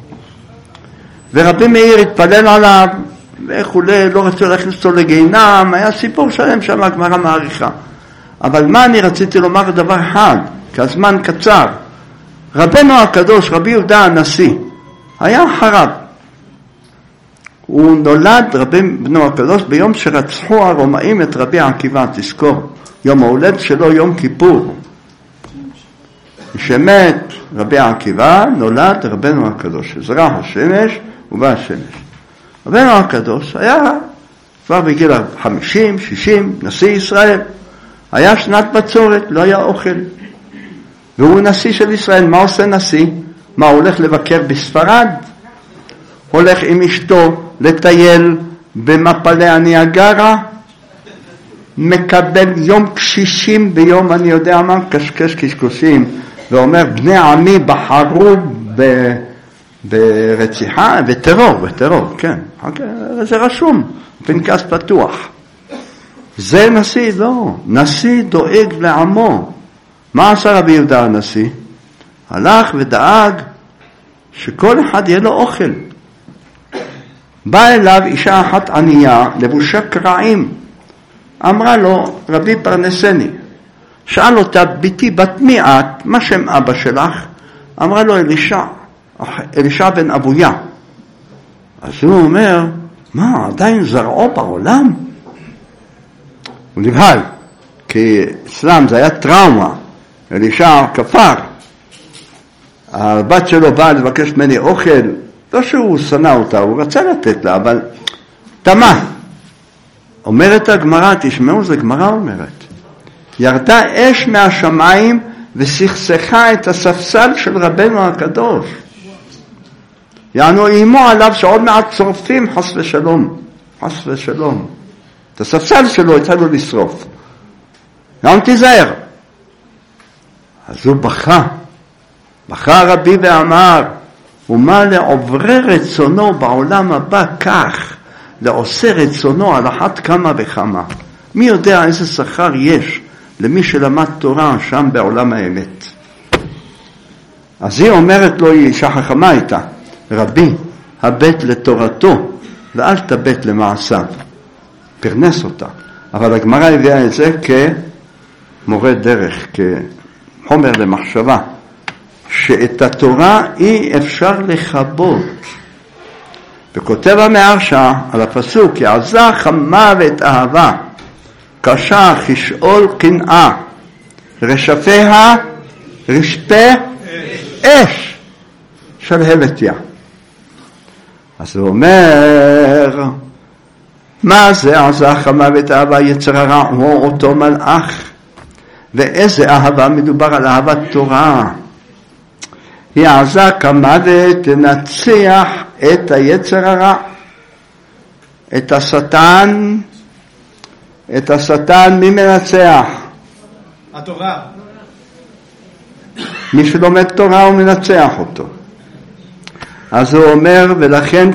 ורבי מאיר התפלל עליו, וכולי, לא רצו להכניס אותו לגיהינום, היה סיפור שלם שם, הגמרא מעריכה. אבל מה אני רציתי לומר דבר אחד, כי הזמן קצר. רבנו הקדוש, רבי יהודה הנשיא, היה אחריו. הוא נולד, רבי בנו הקדוש, ביום שרצחו הרומאים את רבי עקיבא, תזכור, יום ההולד שלו, יום כיפור. שמת רבי עקיבא, נולד רבנו הקדוש, זרח השמש ובא השמש. רבנו הקדוש היה כבר בגיל 50, 60, נשיא ישראל. היה שנת בצורת, לא היה אוכל. והוא נשיא של ישראל. מה עושה נשיא? מה, הולך לבקר בספרד? הולך עם אשתו לטייל במפלי הניאגרה? מקבל יום קשישים ביום, אני יודע מה, קשקש קשקושים, ואומר, בני עמי בחרו ברציחה וטרור, כן. זה רשום, פנקס פתוח. זה נשיא? לא. נשיא דואג לעמו. מה עשה רבי יהודה הנשיא? הלך ודאג שכל אחד יהיה לו אוכל. באה אליו אישה אחת ענייה, לבושה קרעים. אמרה לו, רבי פרנסני. שאל אותה, ביתי בת מי את? מה שם אבא שלך? אמרה לו, אלישע בן אבויה. אז הוא אומר, מה, עדיין זרעו בעולם? הוא נבהל, כי אצלם זה היה טראומה. אלישע כפר. הבת שלו באה לבקש ממני אוכל, לא שהוא שנא אותה, הוא רצה לתת לה, אבל תמה. אומרת הגמרא, תשמעו, זה גמרא אומרת. ירדה אש מהשמיים וסכסכה את הספסל של רבנו הקדוש. יענו אימו עליו שעוד מעט שורפים, חס ושלום. חס ושלום. את הספסל שלו התחילו לשרוף. גם תיזהר. אז הוא בכה רבי ואמר, ומה לעוברי רצונו בעולם הבא כך, לעושה רצונו על אחת כמה וכמה. מי יודע איזה שכר יש למי שלמד תורה שם בעולם האמת. אז היא אומרת לו, היא אישה חכמה איתה, רבי, הבט לתורתו ואל תבט למעשיו. פרנס אותה. אבל הגמרא הביאה את זה כמורה דרך, כחומר למחשבה, שאת התורה אי אפשר לחבות. וכותב המהרש"א על הפסוק, יעזה חמה ואת אהבה, קשה כשאול קנאה, רשפיה רשפה אש שלהבתיה. אז הוא אומר, מה זה עזה חמה ואת אהבה? יצר הרע הוא אותו מלאך. ואיזה אהבה? מדובר על אהבת תורה. היא עזה כמה ותנצח את היצר הרע, את השטן. מי מנצח? התורה. מי שלומד תורה הוא מנצח אותו. אז הוא אומר, ולכן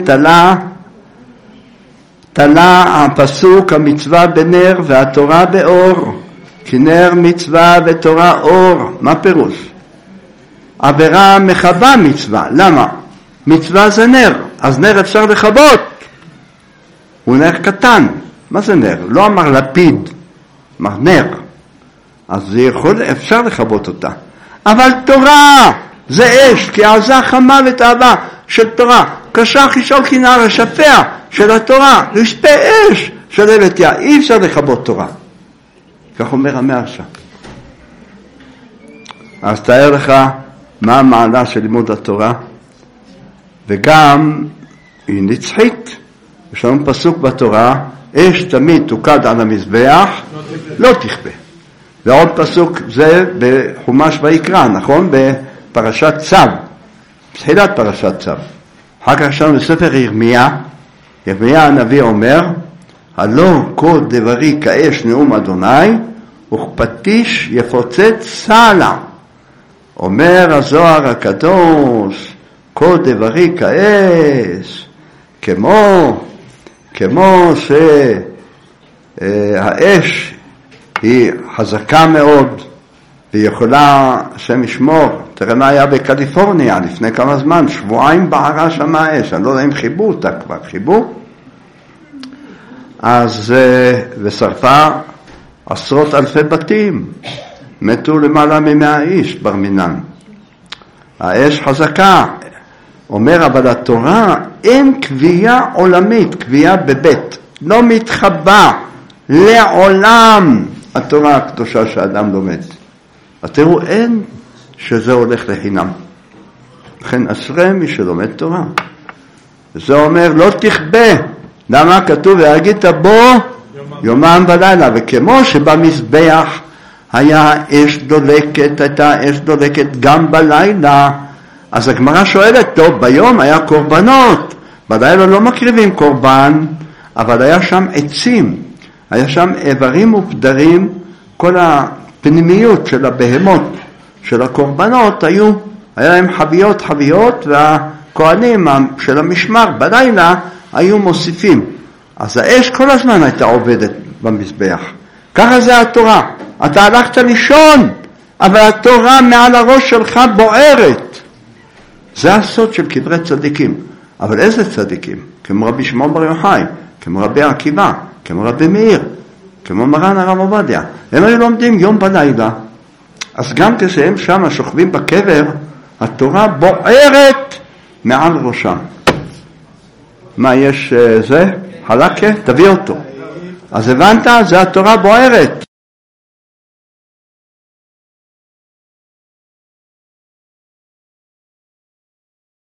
תלה הפסוק, המצווה בנר והתורה באור, כי נר מצווה ותורה אור. מה פירוש? עבירה מחבה מצווה. למה? מצווה זה נר, אז נר אפשר לכבות. הוא נר קטן. מה זה נר? לא אמר לפיד, אמר נר. אז זה אפשר לכבות אותה. אבל תורה זה אש, כי עזה חמה ותאווה של תורה. קשה כשאול קנאה, רשפיה של התורה, רשפה אש של הבתיה. אי אפשר לכבות תורה. כך אומר המהרש"א. אז תאר לך מה המעלה של לימוד התורה, וגם היא נצחית. יש לנו פסוק בתורה, אש תמיד תוקד על המזבח, לא תכבה. ועוד פסוק זה בחומש ויקרא, נכון? בפרשת צו, בתחילת פרשת צו. אחר כך יש לנו בספר ירמיה הנביא אומר, הלא כל דברי כאש נאום אדוני, וכפטיש יפוצץ סלע. אומר הזוהר הקדוש, כל דברי כאש, כמו שהאש היא חזקה מאוד, והיא יכולה, השם ישמור, תראה מה היה בקליפורניה לפני כמה זמן, שבועיים בערה שם האש, אני לא יודע אם חיבו אותה כבר, חיבו? אז, ושרפה עשרות אלפי בתים, מתו למעלה מ100 איש בר מינן. האש חזקה, אומר, אבל התורה אין קביעה עולמית, קביעה בבית, לא מתחבא לעולם התורה הקדושה שאדם לומד. תראו, אין שזה הולך לחינם. לכן אשרי מי שלומד תורה. זה אומר, לא תכבה. למה כתוב, והגית בו יומם ולילה. וכמו שבמזבח היה אש דולקת, הייתה אש דולקת גם בלילה. אז הגמרא שואלת, טוב, ביום היה קורבנות. בלילה לא מקריבים קורבן, אבל היה שם עצים. היה שם איברים ופדרים, כל הפנימיות של הבהמות, של הקורבנות, היה להם חביות, והכהנים של המשמר בלילה היו מוסיפים. אז האש כל הזמן הייתה עובדת במזבח. ככה זה התורה. אתה הלכת לישון, אבל התורה מעל הראש שלך בוערת. זה הסוד של קברי צדיקים. אבל איזה צדיקים? כמו רבי שמעון בר יוחאי, כמו רבי עקיבא, כמו רבי מאיר, כמו מרן הרב עובדיה. הם היו לומדים יום בלילה. אז גם כשהם שם שוכבים בקבר, התורה בוערת מעל ראשם. מה יש זה? חלקה? תביא אותו. אז הבנת? זה התורה בוערת.